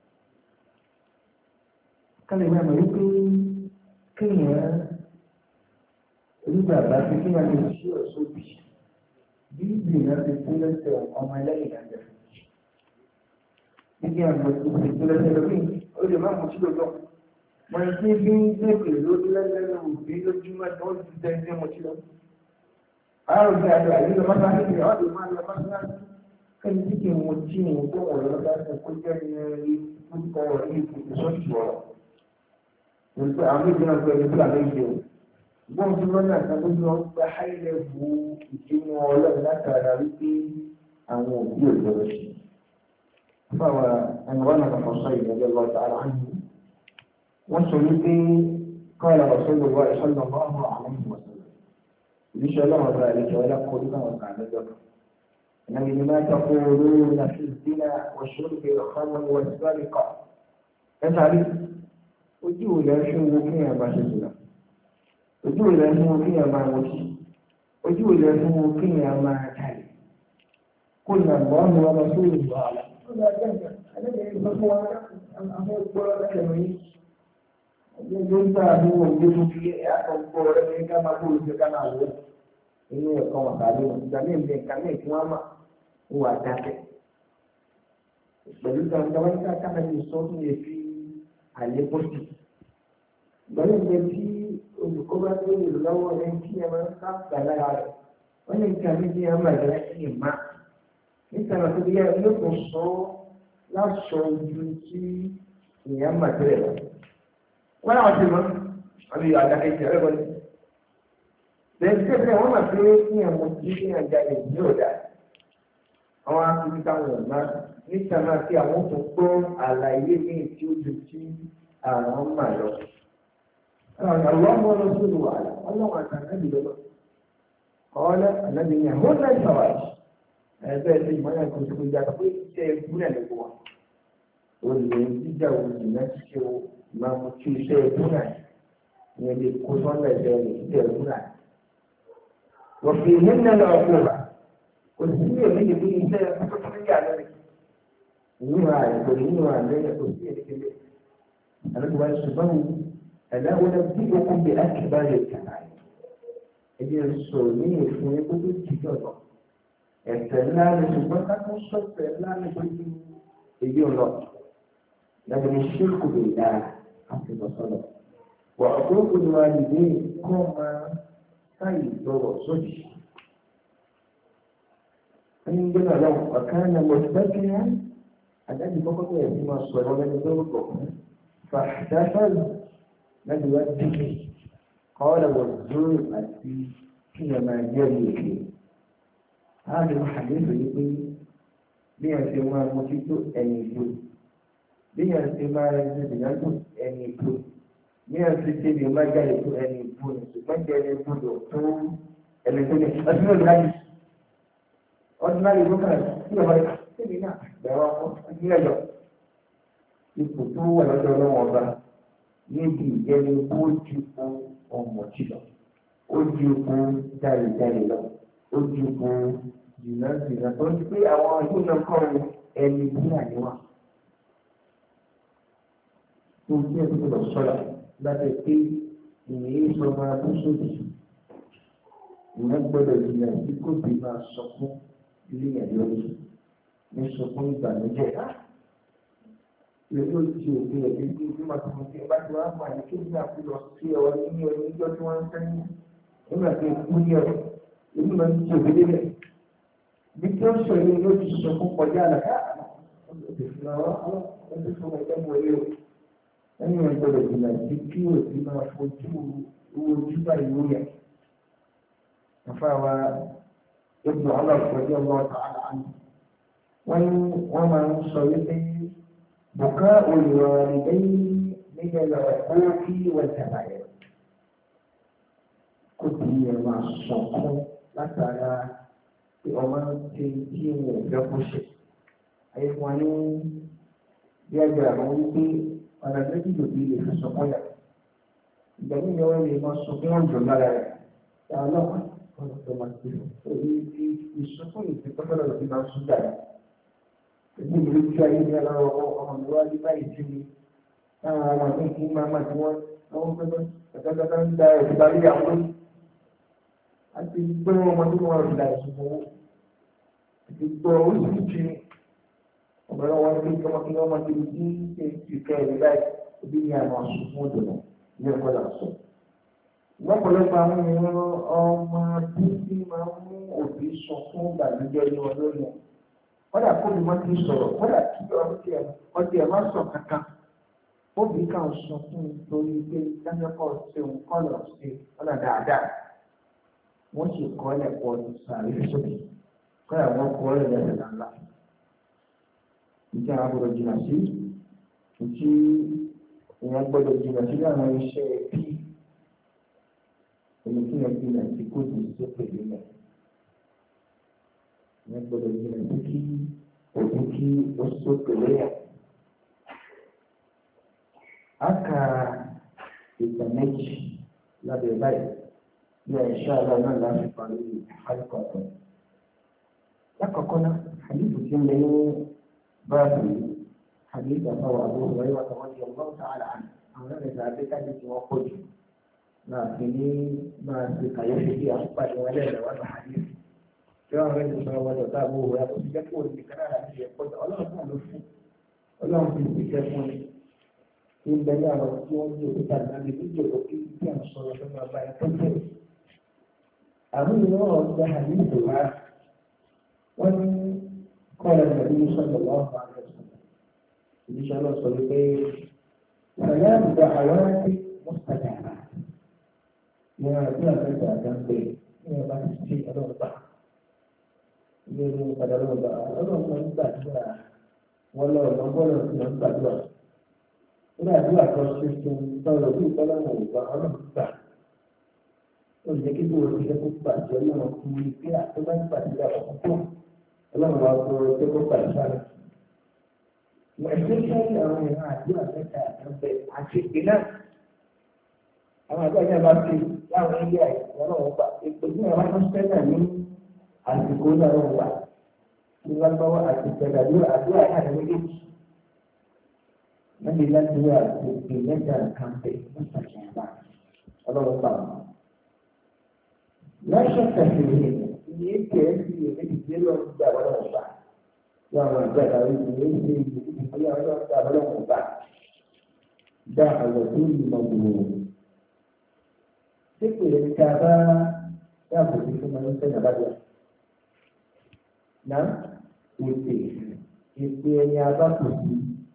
Kalau memang itu kéèyàn onígbàgbà pé kéèyàn lè ṣí ọ̀ṣọ́bì bí ìgbìyànjú ti kú lẹ́sẹ̀ ọmọ ẹlẹ́yìn àjẹ́ nígbà àgbà tó ti kú lẹ́sẹ̀ lórí ó lè má mú sí lọ́jọ́ wọn ti bí ń gbèpè lórí lẹ́sẹ̀ òbí lójúmọ́ tí wọ́n ti tẹ́ ẹgbẹ́ wọn sí lọ. àárò bí adé àyè lọ mọ́tò àti ìrìn ọ̀dọ̀ máa lọ mọ́tò láti kẹ́ni tí kì í mú tí ìwọ̀n tó wọ̀ lọ́dọ̀ láti kó jẹ́ ní orúkọ rẹ̀ ní ìpínlẹ̀ sọ́ọ̀tì ọ̀rọ̀. Untuk ambil dengan kebetulan itu, bukan cuma nak satu orang bahaya bu, cuma orang nak ada itu, anu dia terus. Bahawa anwana Husain radhiyallahu ta'ala anhu, wasuliti qala Rasulullah sallallahu alaihi wasallam. Insyaallah dzalika wala qulna wa ta'ala. Nabi ma taquluna fi zina wa shurbi al-khamr wa as-sariqa. Ẹ̀sàrí ojú ilẹ̀ fún owó kí èèyàn máa ṣe jùlọ ojú ilẹ̀ fún owó kí èèyàn máa wọ́n sí ojú ilẹ̀ fún owó kí èèyàn máa tàlẹ̀ kó nà mọ́ ọ́nà ọmọ tó lè wà á. ó lọ jẹ́ ìgbà ẹlẹ́gbẹ̀ẹ́ ìgbà fún wa àwọn ìgbọ́rọ̀ lẹ́kẹ̀ẹ́ yìí ẹgbẹ́ ló ń bá àdúgbò gbé fún kí ẹ̀yàtọ̀ gbọ́rọ̀ lẹ́kẹ̀ẹ́ ká máa bóòlù jẹ́ ká máa wọ́ inú ẹ̀kọ́ wọn tàbí wọn ìgbà ní ìgbà ìgbà ní ìfún wa máa wà dákẹ́ pẹ̀lú ìgbà àlékòsí gbọ́dọ̀ jẹ́ tí olùkọ́ bá tó lè lọ́wọ́ rẹ̀ kí ẹ máa ń ká gbàlára rẹ̀ wọ́n lè ka méjì ẹ̀ máa yẹ kí ẹ̀ má nítorí àti bí ẹ yóò kó sọ láṣọ ojú tí ìyẹn máa tẹ̀lé lọ. wọ́n náà ti mọ́ àbí àdàkẹ́jì rẹ̀ wọlé. lẹ́yìn tí ẹ̀sẹ̀ wọ́n máa pé kí ẹ̀ mú kí ẹ̀ àjà ẹ̀ ní ọ̀dà àwọn akéwì táwọn ọ̀nà níta máa fi àwọn tó gbọ́ àlàyé ní tí ó ju tí àwọn mà lọ. àwọn ọmọ ọlọ́sọ̀rọ̀ wà ọlọ́run àtàkàbí lọ́wọ́. ọ̀ọ́lẹ́ ànábi ní àwọn ọ̀nà ìṣàwárí. ẹgbẹ́ ẹgbẹ́ ìmọ̀lẹ́ kan tó gbé pé iṣẹ́ ìbúlẹ̀ ló wà. olè jíjà òjì náà ṣiṣẹ́ o máa mú kí iṣẹ́ ìbúlẹ̀ ìyẹn lè kó sọ́nà ẹ̀jẹ̀ rẹ̀ iṣẹ́ ìbúlẹ̀. wọ́n fi ìmúlẹ̀ lọ kó rà. òṣìṣẹ́ ìlú ìlú iṣẹ́ ìbúlẹ̀ ìyíra àìsàn ìyíra àlẹ́ kò sí ẹ̀kẹ́lẹ́ àlejò ṣùgbọ́n ẹ̀dá wọn bí okùn bí àkìbá rẹ̀ kàrà ẹ̀jẹ̀ sọ̀rọ̀ ní ìfún ẹgbẹ́ tó jì jọ̀lọ̀ ẹ̀sẹ̀ ńlá ni ṣùgbọ́n kákó sọ̀tẹ̀ ńlá ni pé kí èyí ọ̀lọ́ lẹ́yìn ìṣirkù lè dá àti lọ́sọ̀lọ̀ wà ọ̀pọ̀ olùwà nìyí kọ́ máa sáyì lọ́rọ̀ sódì. ẹni gbé náà lọ ọ̀kan náà mo fẹ́ kí á àdájú kọ́kọ́ tó yẹ kí máa sọ̀rọ̀ lẹ́ni tó ń bọ̀ fàṣẹ́fẹ́lì lẹ́yìn wá dìde kọ́ lọ́wọ́ zoro àti kí ẹ máa jẹ́ ìrèké. هذا الحديث يقول بيان ما مجيتو أنيتو بيان ما يزيدو أنيتو بيان سيدي ما جالتو أنيتو ما جالتو دكتور أنيتو أسمع الحديث أسمع البكرة كيف هذا سيدنا دعوة أجيله يكتو ولا دعوة وضع يدي جالي بوجيكو أو مجيلو بوجيكو داري داري لو ojúbọ jìnnà jìnnà tó ń pé àwọn yóò náà kọ́ ẹni bí àníwá tó ń tẹ́ tó lọ sọ́la láti pé ìyẹn sọ máa bú sódì ìyẹn gbọ́dọ̀ jìnnà tí kò bí máa sọ fún ilé yẹn lórí ní sọ fún ìbànújẹ́ ilé yóò ti òbí ẹ̀ bí bí bí máa tó mú kí ẹ bá ti wá fún àyè kí ní àkúlọ sí ọ ní oníjọ́ tí wọ́n ń sẹ́yìn nígbà tí ó kú ní ọ̀rọ̀ èyí máa ń tí òbí délẹ̀ bí tí ó sọ yìí yóò ti sọ fún kọjá àlàkà ọ̀dọ̀ ìfúnnáwá ọ̀dọ̀ fún ẹgbẹ́ mọ̀ ẹ́ o ẹ̀yìn ẹ̀ gbọ́dọ̀ jìnnà sí kí òbí máa fojú owó ojú báyìí wó yẹ. àfáàwá ibùdó ọlọ́ọ̀kọ́jọ́ ọmọ ọ̀tá àlàáni wọ́n ní wọ́n máa ń sọ wípé bùká olùrọ̀ ìdẹ́yìn nígbà lọ́wọ́ owó kí wọ́n tàbáyé kó bí ẹ máa sọ̀kún látara pé ọmọ ti tí wọn ò fẹ́ kó ṣe. ayé fún wa ní bí ẹgbẹ́ àwọn wípé ọ̀nà méjì lòdì lè fi sọ̀kún yà. ìgbà míì ni wọ́n lè máa sọ pé wọ́n jọ lára rẹ̀ ṣe ọlọ́pàá ọ̀nà tó máa ti lò. èyí ti ìsọkún yìí ti pẹ́pẹ́ lọ́dọ̀ tí máa ń sún dàda. èyí ni ló tí ayé ní aláwọ̀ ọmọ mi wá ní báyìí sí mi. táwọn ọmọ mi kì í máa máa tí wọ́n wọ́n pẹ́pẹ́ pẹ́pẹ́ ń da ìgbà lé àwọn àti gbọ́ ọmọdé wọn rẹ̀ láì sùn owó àti gbọ́ oríṣiríṣi ọ̀bẹ̀rẹ̀ wọn ní kí ọmọdé wọn máa tẹ̀lé ní ṣe ìfẹ́ rẹ̀ láì òbí ní àwọn àṣù fún òdòdó ní ẹ̀kọ́ là sọ. lọ́pọ̀lọpọ̀ àwọn ènìyàn ọmọdé tí máa ń mú òbí sọ fún ìgbàlódé ní wọn lórí wọn. kọ́dà kó ni wọ́n ti sọ̀rọ̀ kọ́dà kí ọtí ẹ̀ má sọ kankan òbí kan sọ fún un torí pé dáńdọ́kọ̀ ṣe òun kọ́ lọ sí ọ̀nà dáadáa. wọ́n sì kọ́ ẹ̀kọ́ ní sàrí sókè kọ́ àwọn kọ́ ẹ̀rọ ẹ̀rọ ńlá. ìjà àgbọ̀dọ̀ jìnnà sí ìtí ìyẹn gbọ́dọ̀ jìnnà sí àwọn iṣẹ́ bí èmi kí wọ́n jìnnà sí kó di sókè nílẹ̀. ìyẹn gbọ́dọ̀ jìnnà sí kí òbí kí ó sókè lẹ́yà. a kà ìgbà méjì lábẹ́ báyìí. إن شاء الله ما لا نفعل حلقة لقد حديث جميل بابي حديث أبو أبو هريرة رضي الله تعالى عنه أنا ذلك الذي وقل ما فيني ما في كيفية أصبح ولا ولا حديث جاء رجل صلى الله عليه وسلم ويقول يقول بكلام يقول الله تعالى الله في كتابه إن بيان رسول الله الذي يجب أن يصل كما بين أبو هريرة في حديث وأن قال النبي صلى الله عليه وسلم إن شاء الله صليبين ثلاث دعوات مستجابات يا لا تدع جنبي يا ما تشتي الأربع يا pada الأربع الأربع مستجابة ولا ولا مستجابة إذا دعا كرسيكم تولوا فلا موضع ولا مستجابة olùdé kí lóò fi ṣẹ́kù pàṣẹ ọlọ́run fún mi pé àtọ́gbà ń pàṣẹ ọkọ̀ tó ọlọ́run wa kọ́ ṣẹ́kù pàṣẹ rẹ̀. especially àwọn ìran àdúrà mẹ́ta àtàǹbẹ̀ àti ìpínlẹ̀ àwọn àdúrà yẹn bá fi láwọn ilé àìsàn ọlọ́run gbà ètò ní àwọn akọ́ṣẹ́ náà ní àsìkò náà wà ìlànàwó àti ìgbàdúrà àdúrà àti méjèèjì níbi ládùúgbò àti ìgbìmẹ̀jà kàmpé mọ́sàkìyàbá ọlọ́run bá wọn. lọ́sọ̀ kàfìrí ìyé kẹ́ẹ̀sì èmi ti lọ gba ọlọ́run bá wọn àwọn àgbà àwọn ìdílé ṣe ìdílé ọlọ́run gba ọlọ́run bá dá àwọn tó yìí mọ̀ gbòòrò. dípò èmi ká bá dáàbò sí fún mi ní sẹ́yìn àbájá. náà ètè ètè ẹni abákòsí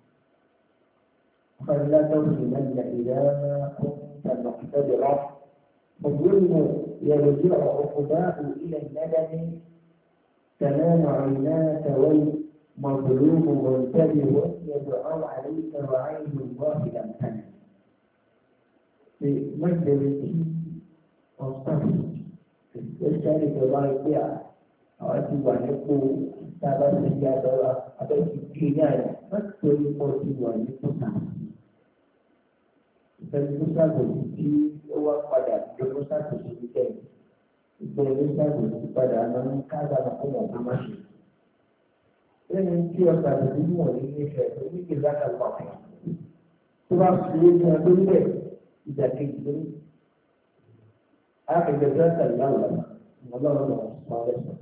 فلا تظلمن إذا ما كنت مقتدرا فالظلم يرجع عقباه إلى الندم تنام عيناك والمظلوم منتبه يدعو عليك وعين الله لم تنم بمجلس الصبر الشارك الرائع أعطي عنكم sábà ti di àdọ́ra àbẹ̀tí kí ní àyà láti torí pọ̀ sí wà ní kúta. Ìfẹ̀lẹ́ tó ṣàbòsí tí ó wá padà tó tó ṣàbòsí ní kẹ́yìn. Ìfẹ̀lẹ́ tó ṣàbòsí padà máa ń káàdà fún ọ̀gá má ṣe. Lẹ́yìn tí ọ̀sà àbòsí mọ̀ ní ìfẹ́ tó ní kí láta lọ fún un. Tó bá fi owó ní ọdún bẹ́ẹ̀ ìdàkejì lórí. Àgbẹ̀dẹ̀ láta ìyáwó ọlọ́run náà sọ ọ́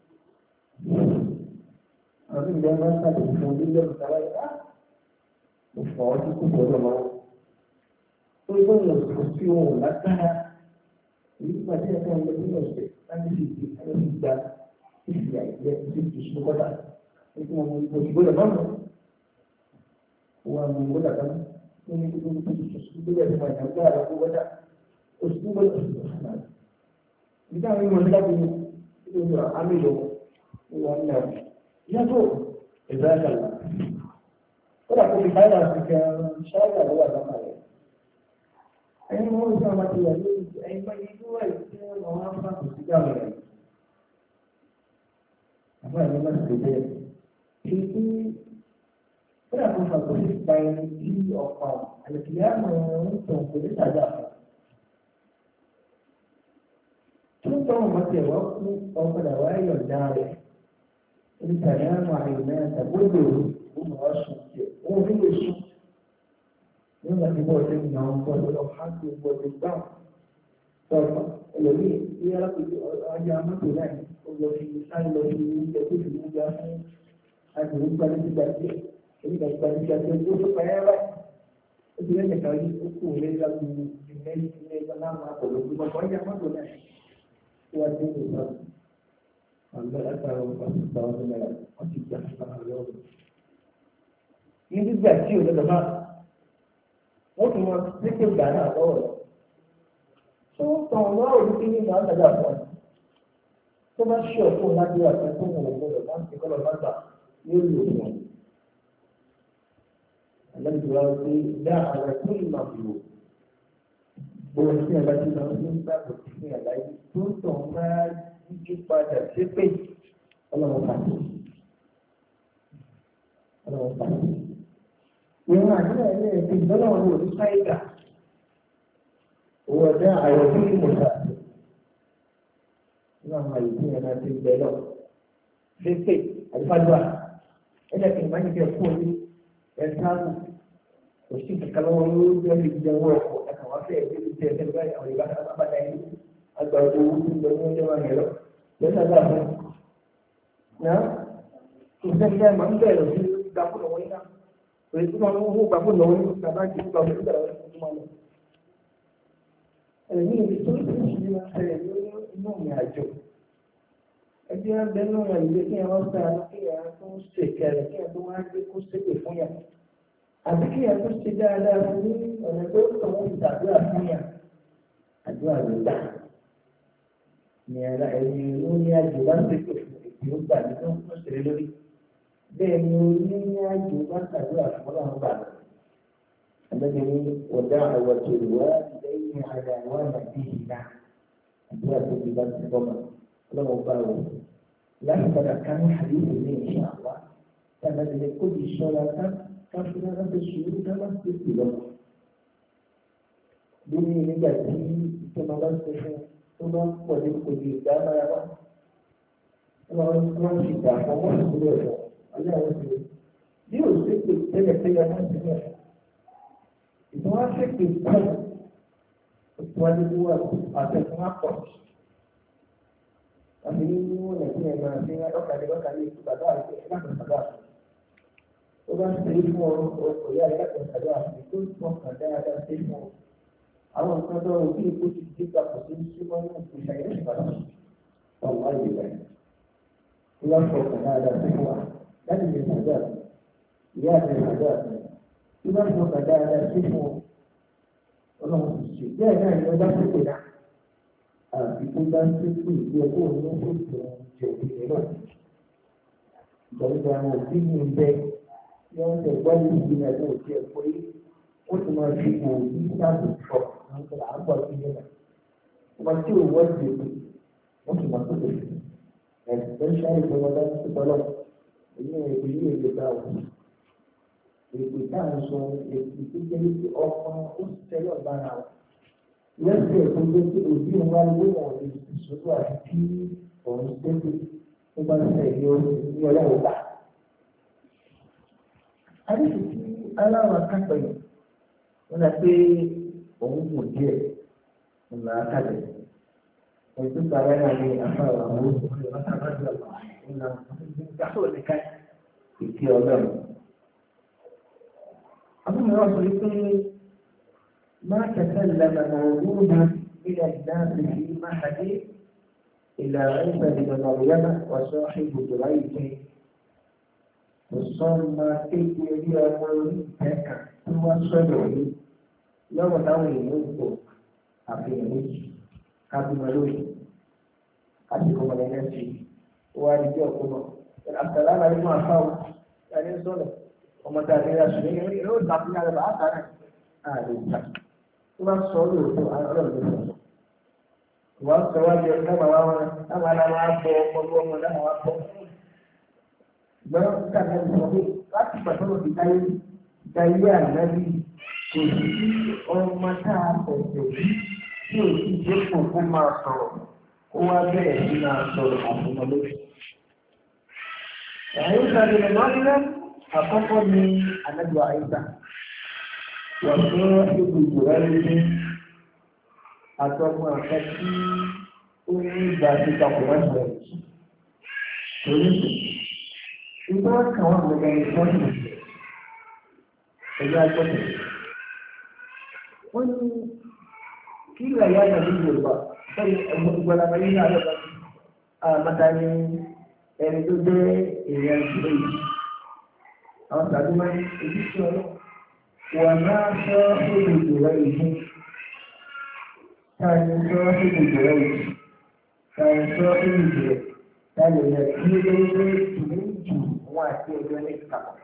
àwọn ìgbà máa ń sàlẹ̀ fún un nílé ọ̀sán láyé á mo fọ ọ́ tí kò gbọdọ̀ lọ́wọ́ tó yẹ kó kò sí ohun lágbára èyí tó pàṣẹ ẹ̀ka ìlú ní ọ̀sẹ̀ láti fi di ẹni tí gba ìfì àìjẹ́ tí kì í ṣe kọ́tà nítorí wọn mo ti gbọdọ̀ máa mọ̀ wọn mo gbọdọ̀ kan ní ní kíkó tó ti sọ̀sọ́ gbọdọ̀ tó máa jàǹdà àwọn kó gbọdọ̀ oṣù tó gbọdọ̀ tó sọ̀sọ́ náà nígbà wọn mọ̀ nígbà tó ní ìlú àmì lọ wọn náà yàtọ̀ ìdájàlá ó dà kó fi báyìí àti kẹrin ṣáájà lọ́wọ́ àdámà rẹ̀ ẹni wọ́n ń sọ àwọn àti ìyàwó ẹ̀yìn bá yẹn tó wà ìdí wọn wá fún àkókò sí gàmù rẹ̀ àbúrò ẹni máa ń ṣe bẹ́ẹ̀ kí kí ó dà kó fà kó fi pa ẹni tí ọ̀pá àlùkìyà mọ̀ ń tàn kó ní sàjà fún tó tọ́ wọn ti ẹ̀wọ́ fún ọ̀padà wáyé ọ̀dà rẹ̀ الكلام عيناه تبدو هم أشهر هو في الشيء يوم يقول إن هم قالوا حد يقول الدم فالذي يرى أجامة لا ولو في مثال لو في يقول في مجال هذا هو كان يبدأ ini dari bagi jatuh itu supaya apa? Itu yang sekali itu legal di email email nama atau dokumen banyak mana buat itu. Anda akan pasti tahu dengan pasti jasa hal ini jadi udah dapat. Mau cuma sedikit dana atau so kalau di sini nggak ada apa. Cuma show pun lagi apa tu mau berapa? Kalau masa ini semua. Anda jual di dah ada kuli mampu. Boleh sih ada di dalam minta buktinya lagi. Tu cuma pada sepi Allah mengasihi Allah mengasihi yang ada ini tinggal orang saya wajah ayat ini musafir nama itu yang nanti belok sepi ada pada ada yang mana dia pun yang tahu mesti kalau lu dia di jauh akan wafat dia dia terbaik oleh bahasa apa ini atau itu dengan orang elok dia tak tahu ya kita dia mangga itu dapur orang ini itu malu dapur orang ini karena kita dapur itu orang mana ini itu itu saya ini ini aja dia beno yang dia yang saya dia tu sekali dia tu ada tu sekali punya ada dia tu tidak ada ini orang tu tu tak ada punya ada ada ni ada ini ni juga sekali juga itu mesti lebih dan ini juga ada orang baru ada ini wadah wajib ini ada wajib dihina ada juga sebab kalau baru لا يتذكرني حديث الله إن شاء الله كما لكل الصلاة كافر رب الشهور كما تستلم بني نجاتي كما بسته ثم ولكل دام يرى wọ́n ti dà fún wọ́n ti lè rọ̀ ọjọ́ àwọn ti bí o ṣe pè tẹ́lẹ̀tẹ́lẹ̀ wọ́n ti lẹ̀ ìtàn wá ṣe pè pẹ́ ìtọ́jú wà àtẹ̀kùn àpọ̀ àti ní wọ́n lè fi ẹ̀rọ àti ọkàlẹ̀ ọkàlẹ̀ ìtúbàdà àti ẹ̀lákùn ìtàdà ó bá ń ṣe fún ọ ìyá ẹ̀lákùn ìtàdà àti tó ń tọ́ kàdá dáadáa ṣe fún ọ àwọn nǹkan tó ń kí ikú ti dé papọ̀ sí súnmọ́ ní ìpèsè àyẹ̀wò ìbàdàn ọ̀wá ìbẹ̀rẹ̀ wọ́n sọ kàdá dáadáa ṣe fún wa láti lè ṣàdá ìyá àti ìṣàdá tí wọ́n sọ kàdá dáadáa ṣe fún ọ ọlọ́run ti ṣe bẹ́ẹ̀ náà ni wọ́n bá ṣe pè náà àti tó bá ń tètè ìdí ẹ̀kọ́ òun ló ń tètè jẹ òbí náà. Ìgbàlódé àwọn òbí mi ń bẹ tí wọ́n ń tẹ̀ gbọ́dọ̀ ìdí náà ní òkè ẹ̀kọ́ yìí ó ti máa fi òbí sáàbù sọ àwọn ìṣẹ̀lẹ̀ àgbà sí ní náà. Wọ́n tí ò wọ́n ti pè wọ́n sì máa tó lè fi ẹ̀sìn ṣáà ìpè wọn dájú sí tọ́lọ̀ èyí ò èyí ò lè gbà wọ́n. Èpè táwọn sọ èpè tó jẹ́ ọkọ ó ti tẹ́lọ̀ bára wọn. Lẹ́sẹ̀ tó gbé tí òbí wa lé wọn lè ṣòro àti tí òun tẹ́lẹ̀ tó bá ń tẹ̀ ní ọlọ́wọ́ gbà. Adéṣe tí aláwọ̀ akápẹ̀ yìí wọ́n lọ pé òun kò díẹ̀ ńlá akápẹ̀. Òtú bàbá náà ní afárá àwọn olùkọ́ látàbájú àgbà ńlá ìgbàsọ̀ nìkan ìtì ọlọ́run. Àwọn mìíràn sọ wípé ما تكلم مولود من الناس في محد إلا عيسى بن مريم وصاحب جريج وصلنا كيف يبيع مولدك ثم صدعي لو نوي منك أفينيك كابي ملوي أتكم لنفسي وارجوكم السلام عليكم أخاو يعني صلى وما تأتينا شيء يقول تعطينا على بعض أنا آه wọ́n sọ lóòótọ́ ọlọ́run ló sọ. wọ́n sọ wá jẹ káwọn wá wọn káwọn aláwọ̀ á bọ ọmọ ọmọ láwọn á bọ. ṣùgbọ́n káàkiri ẹni sọ pé láti pàṣẹ òbí táyé táyé ànábì kò sí ọmọ tá a pẹ̀sẹ̀ bí tí ò sì dé kò kó máa sọ̀rọ̀ kó wá bẹ̀rẹ̀ sí máa sọ̀rọ̀ àfọmọ lójú. àyíká ni lọ́dún àkọ́kọ́ ni ànábì àyíká. وصاحب جريج أتوقع أكثر أمي ذاتي تقوى جريج جريج إذا كان مجال جريج إذا كان wọ́n ní kí ìgbà yá ìyá ló yorùbá sọ́yìn ìgbàlá máa yíyá lọ́ba àmàtà ní ẹni tó jẹ́ èèyàn ìṣòro yìí àwọn tàbí máa ń ojú sí ọlọ́ wọ́n máa sọ èdè ìjọba yìí táyì sọ èdè ìjọba yìí táyì sọ èdè ìjọba táyì yẹ kí ló dé ìlú jù wọn àti ẹgbẹ́ ní ìkàkọ́.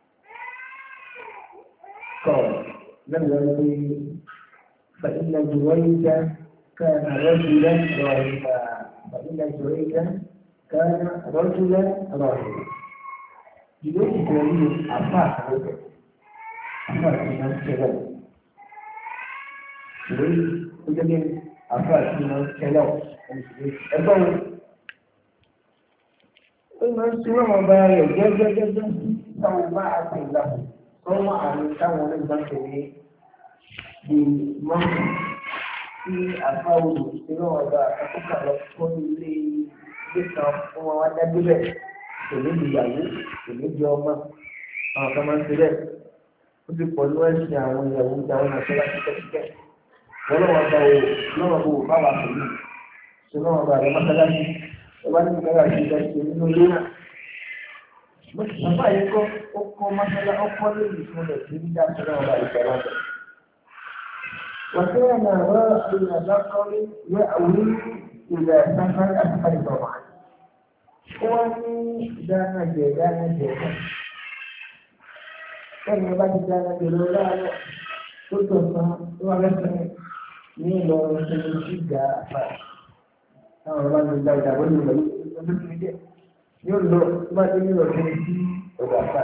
kọ́ lẹ́nu lọ́wọ́ pé فإن جريج كان رجلا راهبا فإن جريج كان رجلا راهبا جريج جريج أفاق أفاق من الكلام جريج جريج أفاق من الكلام أقول إما سوى مبايع جدا جدا صومعة له صومعة من كون البشري di mọ́tò tí àfáwò ìṣúná ọba àkókò lọ fún ilé ilé kan fún wọn wá dájú bẹ́ẹ̀ kò ní ìyàwó kò ní di ọmọ àwọn kan máa ń ṣe bẹ́ẹ̀ ó ti pọ̀ ní ẹ̀sìn àwọn ìyàwó ìjà wọn àti ọlá kíkẹ́kíkẹ́ wọn lọ́wọ́ bá wò lọ́wọ́ bò bá wà pẹ̀lú ìṣúná ọba rẹ̀ mọ́sálásí ọba ní ìgbà àti ìgbà ṣe nínú ilé náà bàbá yìí kọ́ ó kọ́ mọ́sálá ọkọ́ lórí fún ẹ̀ tí ń dá ìṣúná ọba ìṣẹ̀lá bẹ̀rẹ̀. وكان راعي بقر يأوي إلى سفر أسفل طبعا ومن دانا جدانا جدا كان يبقى دانا جلولا تتصى ولكن نيلو سنشيجا أفا أولا من الله يقول له يقول ما تنيلو سنشيجا أفا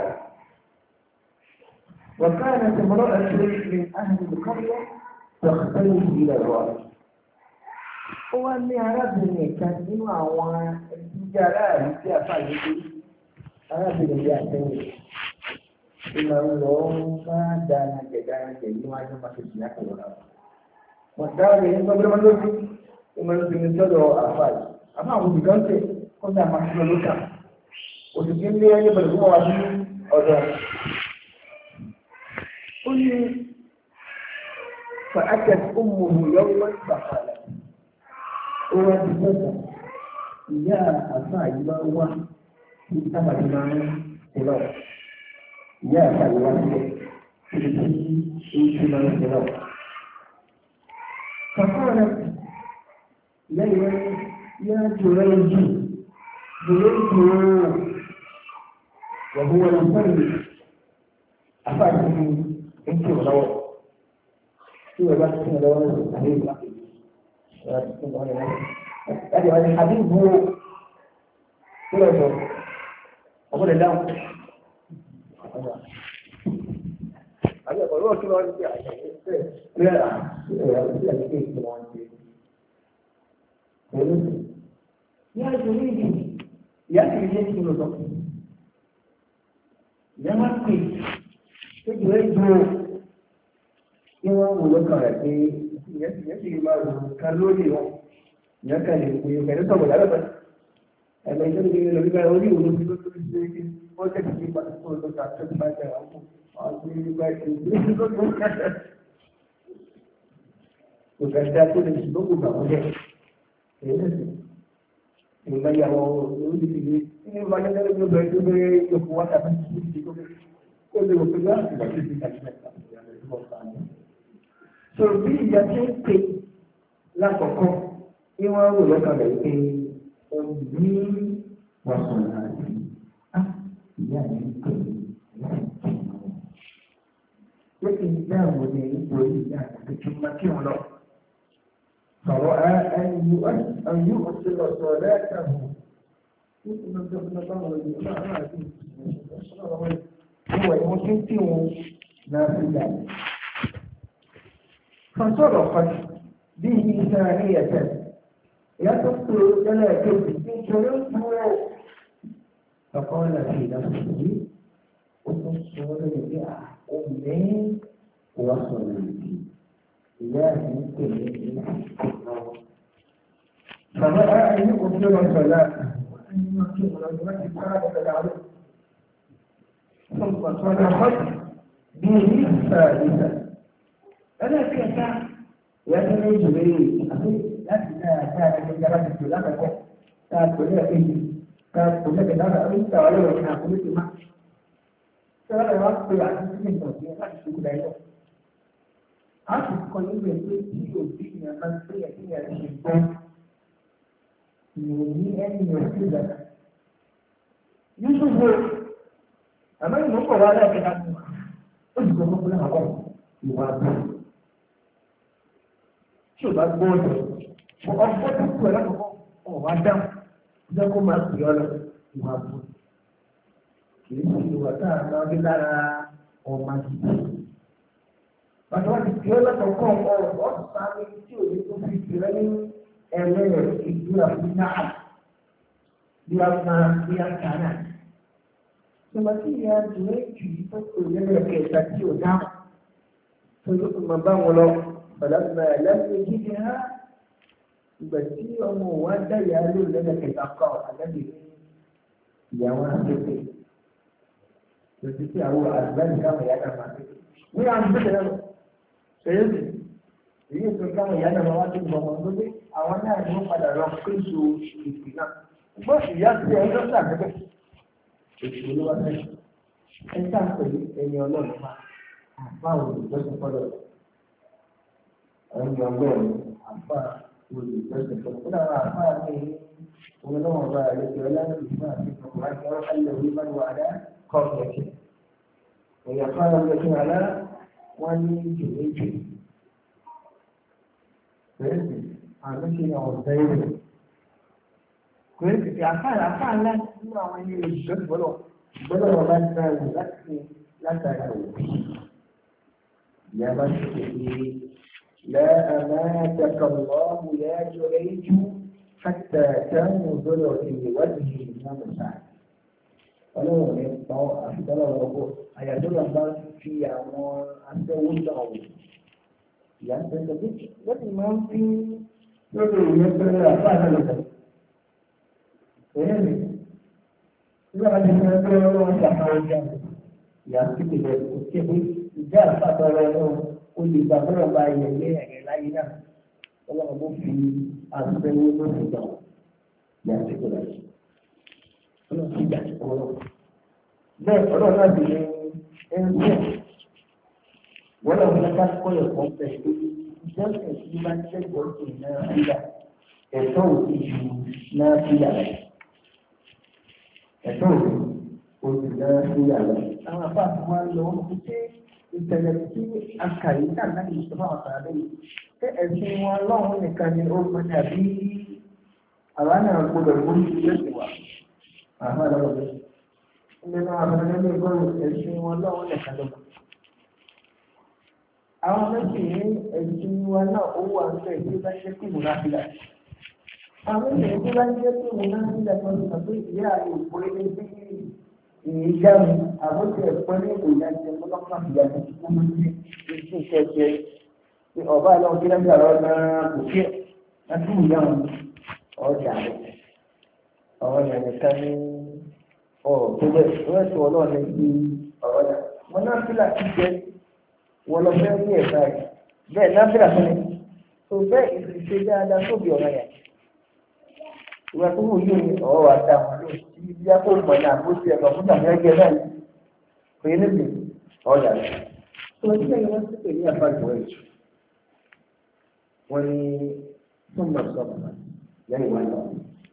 وكانت امرأة من أهل القرية تختلف إلى الرأي. هو أن أردني كان يوم jẹ́ aráàlú tí àfáà yìí pé arábìnrin yìí àtẹ̀wé tí máa ń lọ máa dáná jẹ dáná jẹ níwájú máa ṣe sì láti lọ́la. wọ́n dáwọ́ ní ẹgbẹ́ ọgbẹ́ lójú ní máa ń fi ní sọ́dọ̀ àfáà yìí. àmọ́ àwọn òbí tẹ̀ kó ní àmà sí lọ́lọ́kà òsì kí ń lé ẹyẹ pẹ̀lú fún wa sí ọ̀dọ̀. ó ní fàákẹ́ ọmọọmọ yọ̀wọ́ ìgbàkalẹ̀ ó wá ti sọ́dọ̀ ìyá àfáà yìí máa ń wá ní sábàbí máa ń ṣe lọ. ìyá àfáà yìí wá sílẹ̀ níbi tí ó ti máa ń ṣe lọ. kàkọ́ rẹ̀ ìyá ìwé yá jùlọ jù jùlọ jùlọ wàhùn wọn sọ́yìn àfáà yìí ń kí wọn lọ́wọ́. tí wọ́n bá ti ń lọ́wọ́ ní àlẹ́ ìgbà láti wá ní àdúgbò tó lọ sọ ọmọdé dáhùn àbí ọ̀pọ̀ lọ́wọ́ kí wọ́n ti àyẹ̀wò bẹ́ẹ̀ bẹ́ẹ̀ àyẹ̀wò sí àyẹ̀wò tí wọ́n ti pẹ̀lú ìyá ìṣòro ìdí ìyá sì ń yé kí ló sọ ìyá máa ń pè é jù ẹ́ jù ọ́ kí wọ́n wò lọ́kàn rẹ̀ pé ìyá sì máa wò ká lórí wọn ìyá kan lè pè é pẹ̀lú sọ̀rọ̀ lábẹ́ ẹ̀mẹ̀ ìjọba ìgbìmọ̀ lórí bá orí òun ló ti lórí ṣe é wọ́n tẹ̀lé sí pàṣípò lọ́ta tó ti bá jẹ́ àwọn ọmọ ìgbà ìgbìmọ̀ lórí ó kẹ́kẹ́. kò fẹ́ dá tó lè ṣe lóko gbà wọ́n jẹ́ èyí lẹ́sìn ìgbà ìyàwó oríṣiríṣi ní ìgbà yẹn lẹ́yìn tó bẹ̀rẹ̀ tó bẹ̀rẹ̀ yòókù wáta fún ìṣe tó bẹ̀rẹ̀ ó lè wò pé láti ìgbà tó ti kàṣí mẹ́ta so bí ìyá tó ń pè lákọ̀ọ́kọ́ ní wọ́n rò lọ́kàn rẹ̀ pé òbí wọ́n sọ̀rọ̀ àti ìyá mi ń pè ìyá mi pè wọ́n. pé kí n dá àwọn ní nítorí ìyá àti kí n máa kí wọn lọ. sọ̀rọ̀ ayé òṣèlú ọ̀sọ̀ lẹ́ẹ̀kan hù. ní ìlú ọjọ́ báwọn ọ̀dọ́ náà náà ti ìwọ̀ ìwọ̀n tó ń tì wọn náà sí ìyá mi. فصدقت به ثانية يتصل إلى كذب شرطه فقال في نفسه وتصل لبيع أمي وصلتي إلهي كل فرأى أن يؤثر صلاته وأن يؤثر رجلة كانت العدو ثم صدقت به ثالثا أنا كذا يا سيدي جبريل أقول لا لا لا من جبل لا تقول لا تقول لي إيه لا تقول لي لا أنت ولا ولا أقول لك ما ترى الوقت يعني من توجيه لا تقول لي أصل كل يوم يجي يجي من في يجي يجي يجي أن يرسل يوسف أما يمكن ولا كذا أذكر كل هذا يوازن tí o bá gbọ́ ọ̀dọ̀ ọgbọ́n tó kú ẹ lákòókò ọ̀ wá dáhùn jẹ́ kó máa pè ọ́ lọ ìwà bù kì í ṣe ìwà tá a máa rí lára ọmọ àdìgbò. bàtà wá ti pè ọ́ lákòókò ọ̀rọ̀ ọ̀sán ní tí o lè tó fi pè ọ́ ní ẹ̀rẹ́ ìdúrà fún náà bí a máa bí a kà náà. tòmọ́ tí ìyá dùn é jù tó kò lẹ́lẹ̀ kẹta tí o dáhùn tó ló tó máa bá wọn lọ. فلما لم يجدها بسي أمه وادى يالو لنا كتاقا الذي يواسطي بسي هو أسبان كما يانا ما وي عم بدنا سيدي هي كما يانا ما واتي بمنظوري أوانا نو pada رقصو إتنا بس ياسي أنا سأكتب ìṣòro wa náà ẹ sáà pé ẹni ọlọ́run máa àbáwò ìjọsìn fọlọ́ ẹni ọlọ́run àbá olùjọsìn fọlọ́ kó dára àbá mi òun náà wọ́n bá àlejò ọlọ́run ìfún àti ìfọ̀kùnrin àti ọ̀rọ̀ kálí òun máa ń wà dá kọ́ọ̀tù ẹ̀kẹ́ èèyàn kan lọ sí àlá wọn ní ìjò méjì bẹ́ẹ̀ sì àwọn ṣe àwọn ọ̀sẹ̀ ìrìn. Kò ní tètè àfáàlà àfáàlà nínú àwọn ilé ìjọsìn gbọ́dọ̀ gbọ́dọ̀ wọn bá ń dá ẹ̀wù láti látara òbí. Ìyá bá ṣe pé lẹ́ àmà tẹ̀kọ̀ lọ́ọ̀mù yẹ́ jọrọ ìjú حتى كانوا ضلوا في وجهه الإمام سعد ọlọ́run ní pa ọ́ àfitọ́lọ́ ọgbọ́ àyàtọ́lọ́ bá fi àwọn aṣẹ́wó náà wò ìyá ń tẹ́tẹ́ bí wọ́n ti máa ń fi lórí ìyẹn pẹ́rẹ́ àbá àtàlọ́tà ẹ̀yẹ́ mi nígbà tí wọ́n ti pẹ́rẹ́ ọlọ́run ṣàkàwọ́ ìjà ìyá ń tẹ́tẹ́ bẹ̀rẹ̀ kò tẹ́ pé ìjà àfàtọ́lọ́ ọlọ́run ó lè gbà bọ́lọ̀ bá yẹ lé ẹ̀yẹ láyé náà ọlọ́run bó fi aṣẹ́wó lórí ìjà ìyá ń tẹ́tẹ́ bẹ̀rẹ̀ ọlọ́run ti gbà ọlọ́run bẹ́ẹ̀ ọlọ́run náà bìí ẹni bẹ́ẹ̀ wọ́n lọ́wọ́ ní ká kọ́ ẹ̀kọ́ bẹ́ẹ̀ pé ìjọsìn tí bá ń ṣẹ́gun ọ̀sìn náà síyà ẹ̀tọ́ òsì ju náà síyà rẹ̀ ẹ̀tọ́ òsì oṣù náà síyà rẹ̀. àwọn afáàfin wa ń lọ wọn kò ṣe ìtẹ̀lẹ̀ tí akàyí náà náà yìí sọ fáwọn àtàrà lẹ́yìn ṣé ẹ̀sìn wọn lọ́hùn nìkan ni ó gbọ́n tàbí àwa náà gbọ́dọ̀ gbórí ìjọsìn wa. àwọn àlọ́ bẹ́ẹ̀ nínú àwọn ẹgbẹ́ ìgbọ́rò ẹ̀sìn wọn lọ́wọ́ lẹ́ka lọ́gbà. àwọn méjì ní ẹ̀sìn wọn náà ó wà ń bẹ̀ tí ó bá jẹ́ pé múná sílẹ̀. àwọn méjì tí ó bá jẹ́ pé múná sílẹ̀ tó ń sọ pé ìyá ìpò ilé bí ìyíjà mi àbótí ẹ̀pọ́ ní ìbò ìdájẹ́ ọlọ́pàá ìyá mi ti kú lójú ìṣe ìṣẹ́jẹ́ pé ọba ìlọ́wọ́ kí lẹ́gbẹ̀ẹ́ ọ̀rọ̀ náà kò kí ẹ̀ láti ìyá wọn ọjà rẹ̀ ọ̀rọ̀ yẹn nìkan ní ọ̀rọ̀ tó bẹ́ẹ̀ wọ́n ti wọ́n náà lè fi ọ̀rọ̀ yà wọ́n náà fílà ti jẹ́ wọ́n lọ fẹ́ ní ẹ̀ka ẹ̀ bẹ́ẹ̀ náà fílà fún mi tó bẹ́ẹ̀ ìṣe dáadáa tó bí ọ̀rọ̀ yà ìwà tó wù yóò ní ọ̀rọ̀ wa dá wọn lóò tí bí a kò mọ̀ ní àbóṣe ẹ̀kọ́ fún tàbí ẹgbẹ́ náà ní kò yé níbi ọ̀rọ̀ yà tó ń tẹ́lẹ̀ wọ́n ti pè ní àfáàjọ ẹ̀ wọ́n ní fún mọ̀sọ́ọ̀mù lẹ́yìn wọn lọ.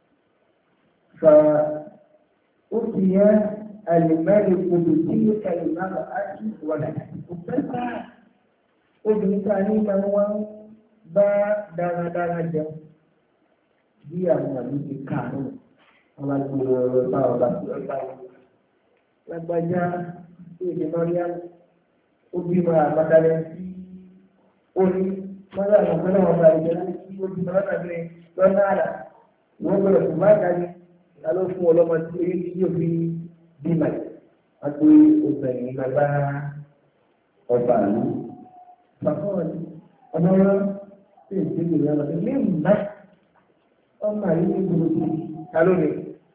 أتي الملك بتلك المرأة ولدها وفتى ابن ثاني هو با دانا دانا جو dia mengalami kanu lalu tahu tahu tahu lagunya ini Maryam ubi mana dari uni mana mana mana dari ubi mana dari mana ada mana mana dari lalu fún ọlọ́mọ tí orí tí yóò fi bímọ wọn pé obìnrin bàbá ọba àlú fàfọ́n ọmọ wọn tí èsì ìlú yẹn lọ sí ilé ìmọ̀ ọmọ àyè ní gbogbo ta lónìí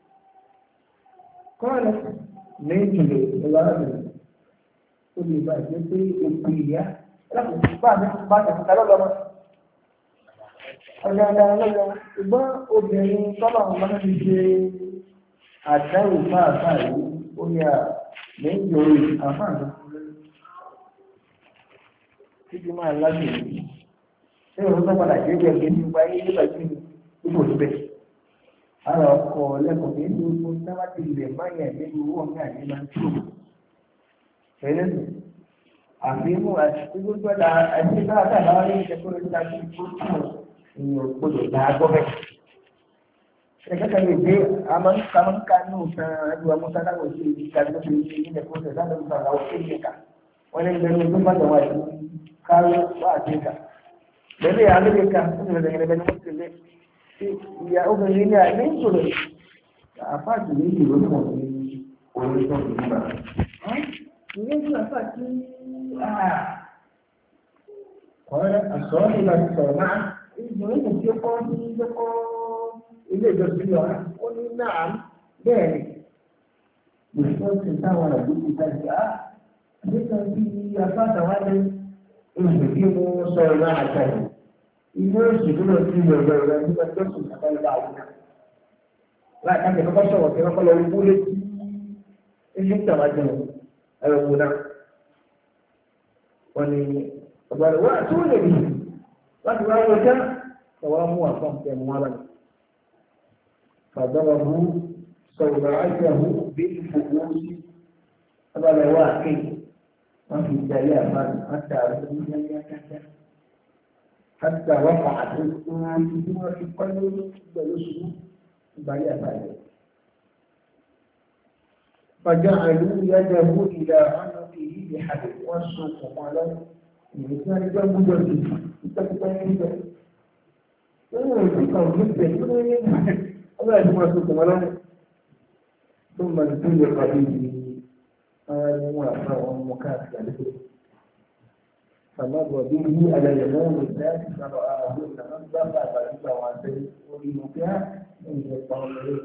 kọ́ọ̀lù méjì lè lọ́wọ́ rẹ̀ ó lè bá jẹ́ pé òkú ìyá láti bá mi bá tẹ̀sán ta lọ́lọ́mọ ọ̀gá ọ̀gá ọlọ́gbọ́n ṣùgbọ́n obìnrin tọ́lọ̀ máa ń ṣe àdáwò fáàfáà yìí ó ní à méjì orí àfáà tó kú lórí títí máa lágbèrè ṣé òun tó padà jẹ́ jẹ́ pé nípa ayé nígbà tí ó kò síbẹ̀ ara ọkọ̀ lẹ́kọ̀ọ́ ní ìlú ogun sábà ti lè má yẹn nínú owó ọ̀gá àti máa ń tó fẹ́lẹ́ nù àfihàn àti gbogbo ọ̀dà àti bá àtàlà wáyé ìṣẹ́kọ̀ọ́ lórí ìdájọ́ ìfowópamọ́ ìyẹn gbọ́dọ̀ dá gbọ́bẹ̀. Ẹ̀kẹ́kẹ́ lè dé amọ́nká ní òfin ẹgbẹ́ ọmọọ̀sá náà wọ́n ṣe ìdíkàdé ló fi ṣe ilẹ̀ kóòtù láti ọ̀sán àwọn òfin ìyẹ̀ká. Wọ́n ní ìgbẹ́ni tó bá jọ̀wọ́ àti káwé wá àti ìkà. Bẹ́ẹ̀ni Amẹ́ríkà ó sì rẹ̀ gẹ́gẹ́ ní wọ́n ti lé. Ìyá obìnrin ní àìní ìṣòro àfáàtì ní ìlú mọ̀ ní orí tó ti gbà. Ìyẹn ní àfáàtì ọ̀rẹ́ àsọ̀rọ̀ ìlà sọ̀rọ̀ máa ìgbìmọ̀ ìmọ̀ tí ó kọ́ ní lọ́kọ́ ilé ìjọsìn yọ̀ ó ní náà bẹ́ẹ̀ ni ìṣòro ti táwọn àdúgbò ìtajà á nígbà tí afáàtà wá ní oṣù tí mo sọ ìlà àjà yìí ilé oṣù tó lọ sí ìyọ̀rọ̀ rẹ̀ nígbà tó sùn àtàlẹ́ àwọn náà láì ká kẹ́kọ̀ọ́ sọ̀rọ̀ kí wọ́n kọ́ lọ wú létí ilé ìtàwájú ẹ̀rọ wò náà wọ́n ní ọ̀gbọ́n wa tó lè rí láti wá wọ́n já ọwọ́ mú àfọ́n tẹ̀ mú wọn lọ́nà. فضربه صومعته بالفؤوس هذا واقع ما في الدليل حتى حتى وقعت الأمور في قلبه بلسه بليا بعده فجعلوا يده إلى عنقه بحبل والسوق قال الإنسان جنب جنبه ó sì kàn ní pẹ̀lú ọmọ ẹ̀sìn wọn tó tẹ̀wọ́ lọ́wọ́ tó mọ̀ ní tó yẹ pàdé yìí ara ni wọn àfa àwọn ọmọ káàkiri àdúgbò fàmọ́bọ̀ bí yí alẹ́ náà lè dá ìsọ̀rọ̀ àwọn ìlànà bá bá àgbàlagbà wọn àti orí ìmọ̀kíá ní ìjọba ọmọ rẹ̀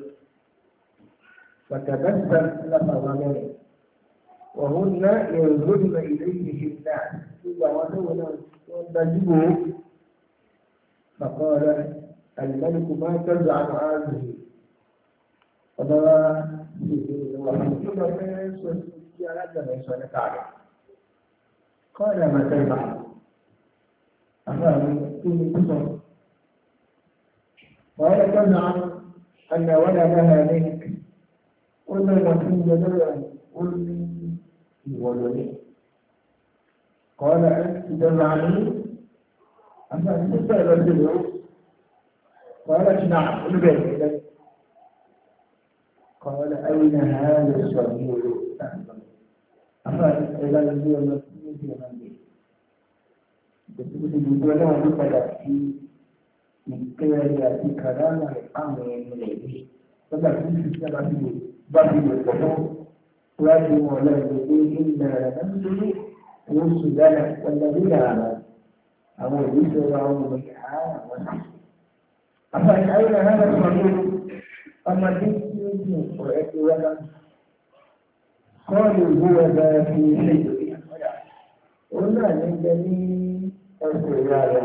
pàtàkì lápá wọn mẹ́rin وهن ينظرن إليه الناس إذا وصلنا وانتجبوا فقال الملك ما تزعم هذه فضلا قال ما تزعم أفهم فيه قصر قال تزعم أن ولدها منك قلنا وفي جدلا قل ولدي قال أنت تزعمي أما أنت تزعمي قالت نعم البيت قال أين هذا الصغير أفعل إلى اليوم في منزل betul-betul dalam pada si kerja di kerana kami memiliki sebab itu kita bagi bagi betul lagi mulai dari indah dan ini sudah والذين آمنوا أو يسرعون بالحال أفعل أين هذا الصغير أما دين وإكوانا قالوا هو ذا في حجرها قلنا للجميع الرجال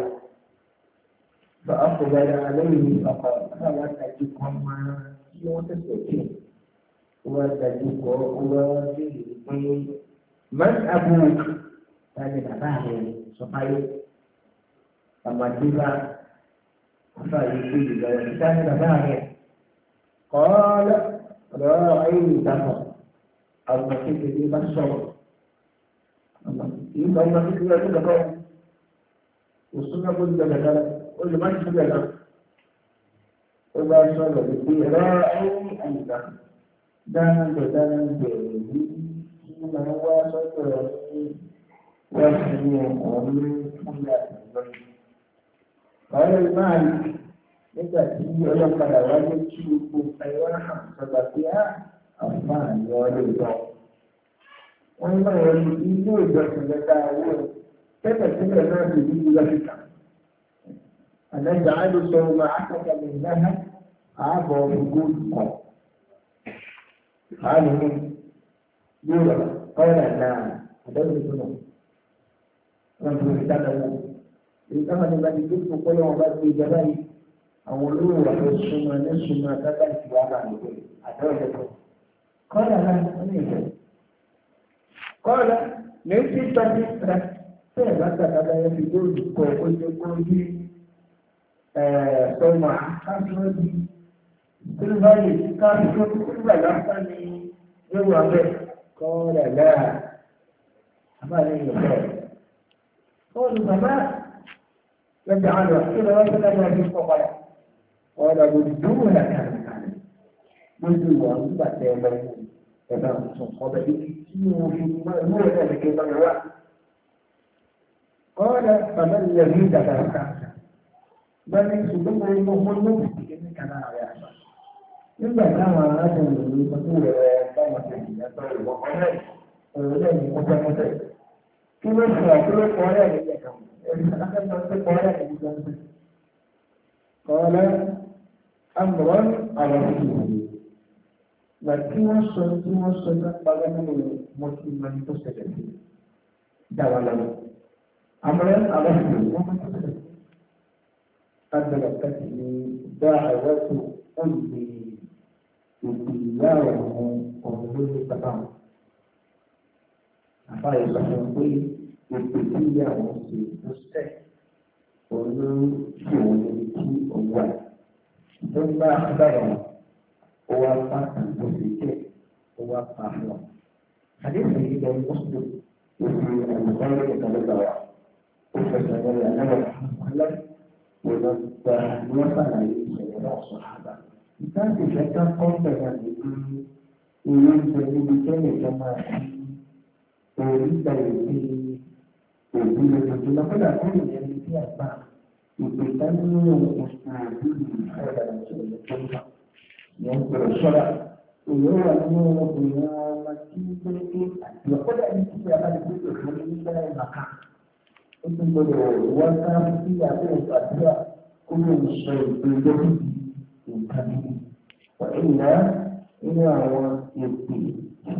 فأقبل عليه فقال فوتجكم يوتسكين وتجكم وتجكم من أبوك tadi bàbá rẹ̀ sọ̀káyé àmàdúrà afa ìlú ìgbàlẹ̀ títàní bàbá rẹ̀ kọ́ọ́lá ọ̀rọ̀ ayé ìdàpọ̀ àwọn kékeré bá sọ̀rọ̀ ìgbà ọmọ kékeré ọdún kọ̀kọ́ òṣùnà bó ti gbẹ̀gbẹ̀ kan ó lè má ti gbẹ̀ kan ó bá sọ̀rọ̀ wípé ẹ̀rọ ayé àyíká dáńdọ̀ dáńdọ̀ èyí tí wọ́n wá sọ́dọ̀ ní wọ́n ti ní ọ̀rọ̀ fúnlẹ̀ àtìlọ́yìn. Ọ̀rọ̀ ìmáàlì nígbà tí ọlọ́padà wáyé kí gbogbo ẹ̀rọ hàn sọ̀gbà pé á àǹfààní ọdún ìtọ́. Wọ́n ní báwo ni ilé ìjọsìn lẹ́ta owó tẹ́tẹ̀tẹ́tẹ̀ náà ti di ilé Áfíríkà. Àlẹ́jà áìlú sọ ọmọ akẹ́kọ̀ọ́ mi náà ààbọ̀ ògùn kọ̀. Àánú ní yóò rọ̀ ọ̀rẹ́ náà àdéhùn ìtúnú. Wọ́n ti rí dáadáa wò. Èyí táwọn nígbà tí tó kọ́ lọ́wọ́ bá gbé ìjọba yìí, àwọn olówó wà ló súnmọ́ ní súnmọ́ àtàkà ìtura náà nìkan àtàwọn ẹ̀kọ́. Kọ́lá náà wọ́n ní ìfẹ́. Kọ́lá ní tí tọ́jú rẹ̀ tẹ́ẹ̀ bá tàkàdá yẹn fi góòlù kọ́ ojú kójú sọ́mà káfíńtì sílváyì káfíńtì sílvà lásán ní yóò wà bẹ́ẹ̀. Kọ́lá náà àbáyé ìfẹ́. قالوا فما يجعل إلى وسلم في الفقر قال بدون كان بدون وأنت تعلمون كما صحابة يكتبوا في مو ذلك الضيوع قال فمن الذي ذكرك بل سبحانه المؤمن كما يعلم إلا كما هذا المقول كما تحدث وقال ولن يقدم kí ló sọ kí ló kọ́ ọ́rẹ́ rẹ̀ yẹn kan ẹ̀rí akẹ́kọ̀ọ́ tó kọ́ ọ́rẹ́ rẹ̀ yẹn kan kọ́ọ́lẹ́ amúrán àwọn ìṣòro gbà tí wọ́n sọ tí wọ́n sọ ní apára nínú mo ti mọ ní tó ṣẹlẹ̀ sí dáwà lọ́wọ́ amúrán àwọn ìṣòro wọ́n mọ tó ṣẹlẹ̀ sí agbára kàtì ní dá ẹ̀rọ tó ó lè ètò ìyá ọ̀hún ọ̀hún ló ní bàbá wọn. Apa yang saya beri itu dia mesti mesti perlu memiliki uang. Jumlah barang uang pakai mesti uang pahala. Hadis ini dari Muslim dari Al-Bukhari kita baca. Usaha dari Nabi Muhammad dan dua lagi dari sahabat. Kita tidak kontak dengan itu. Ini jadi bicara sama orí ìgbà ìdí òbí lójoojúmọ́ kódà fún ìyẹn ní sí àgbà يتكلم أسلوبه هذا الكلمة ينكر الشرع ويعلم قيامته وقل أن هذا كله خليل المكان أنتم وكان في هذه الأشياء كل شيء بالجديد يمكن وإلا إلى هو يبكي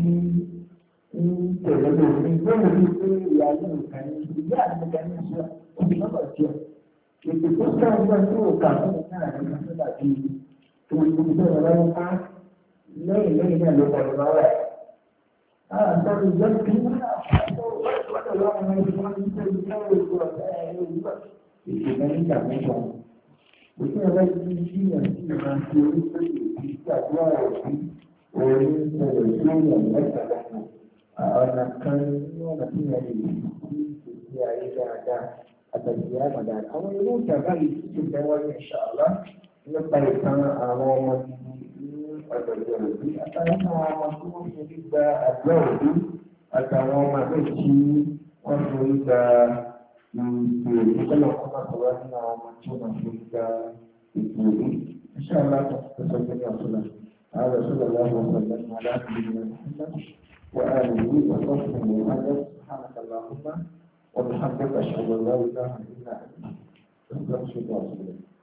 in teoria in quello che gli altri meccanismi, gli altri meccanismi sono facili. E se questo è un suo caso, non è una cosa di tu tu non fare, lei lei non lo può fare. Ah, sono già prima, quando l'uomo non si può dire di fare il meccanismo. Perché avrai vicino una teoria di statuare o di orang kan nanti hari ini hari ada ada dia pada awal itu jaga itu semua insyaallah lepas sana awal ini ada jadi atau awal itu juga ada itu atau awal itu orang juga kita lakukan sesuatu yang macam juga itu insyaallah sesuatu yang sudah ada sudah Allah Subhanahu Muhammad وآله وصحبه وسلم سبحانك اللهم وبحمدك أشهد أن لا إله إلا أنت أستغفرك وأتوب إليك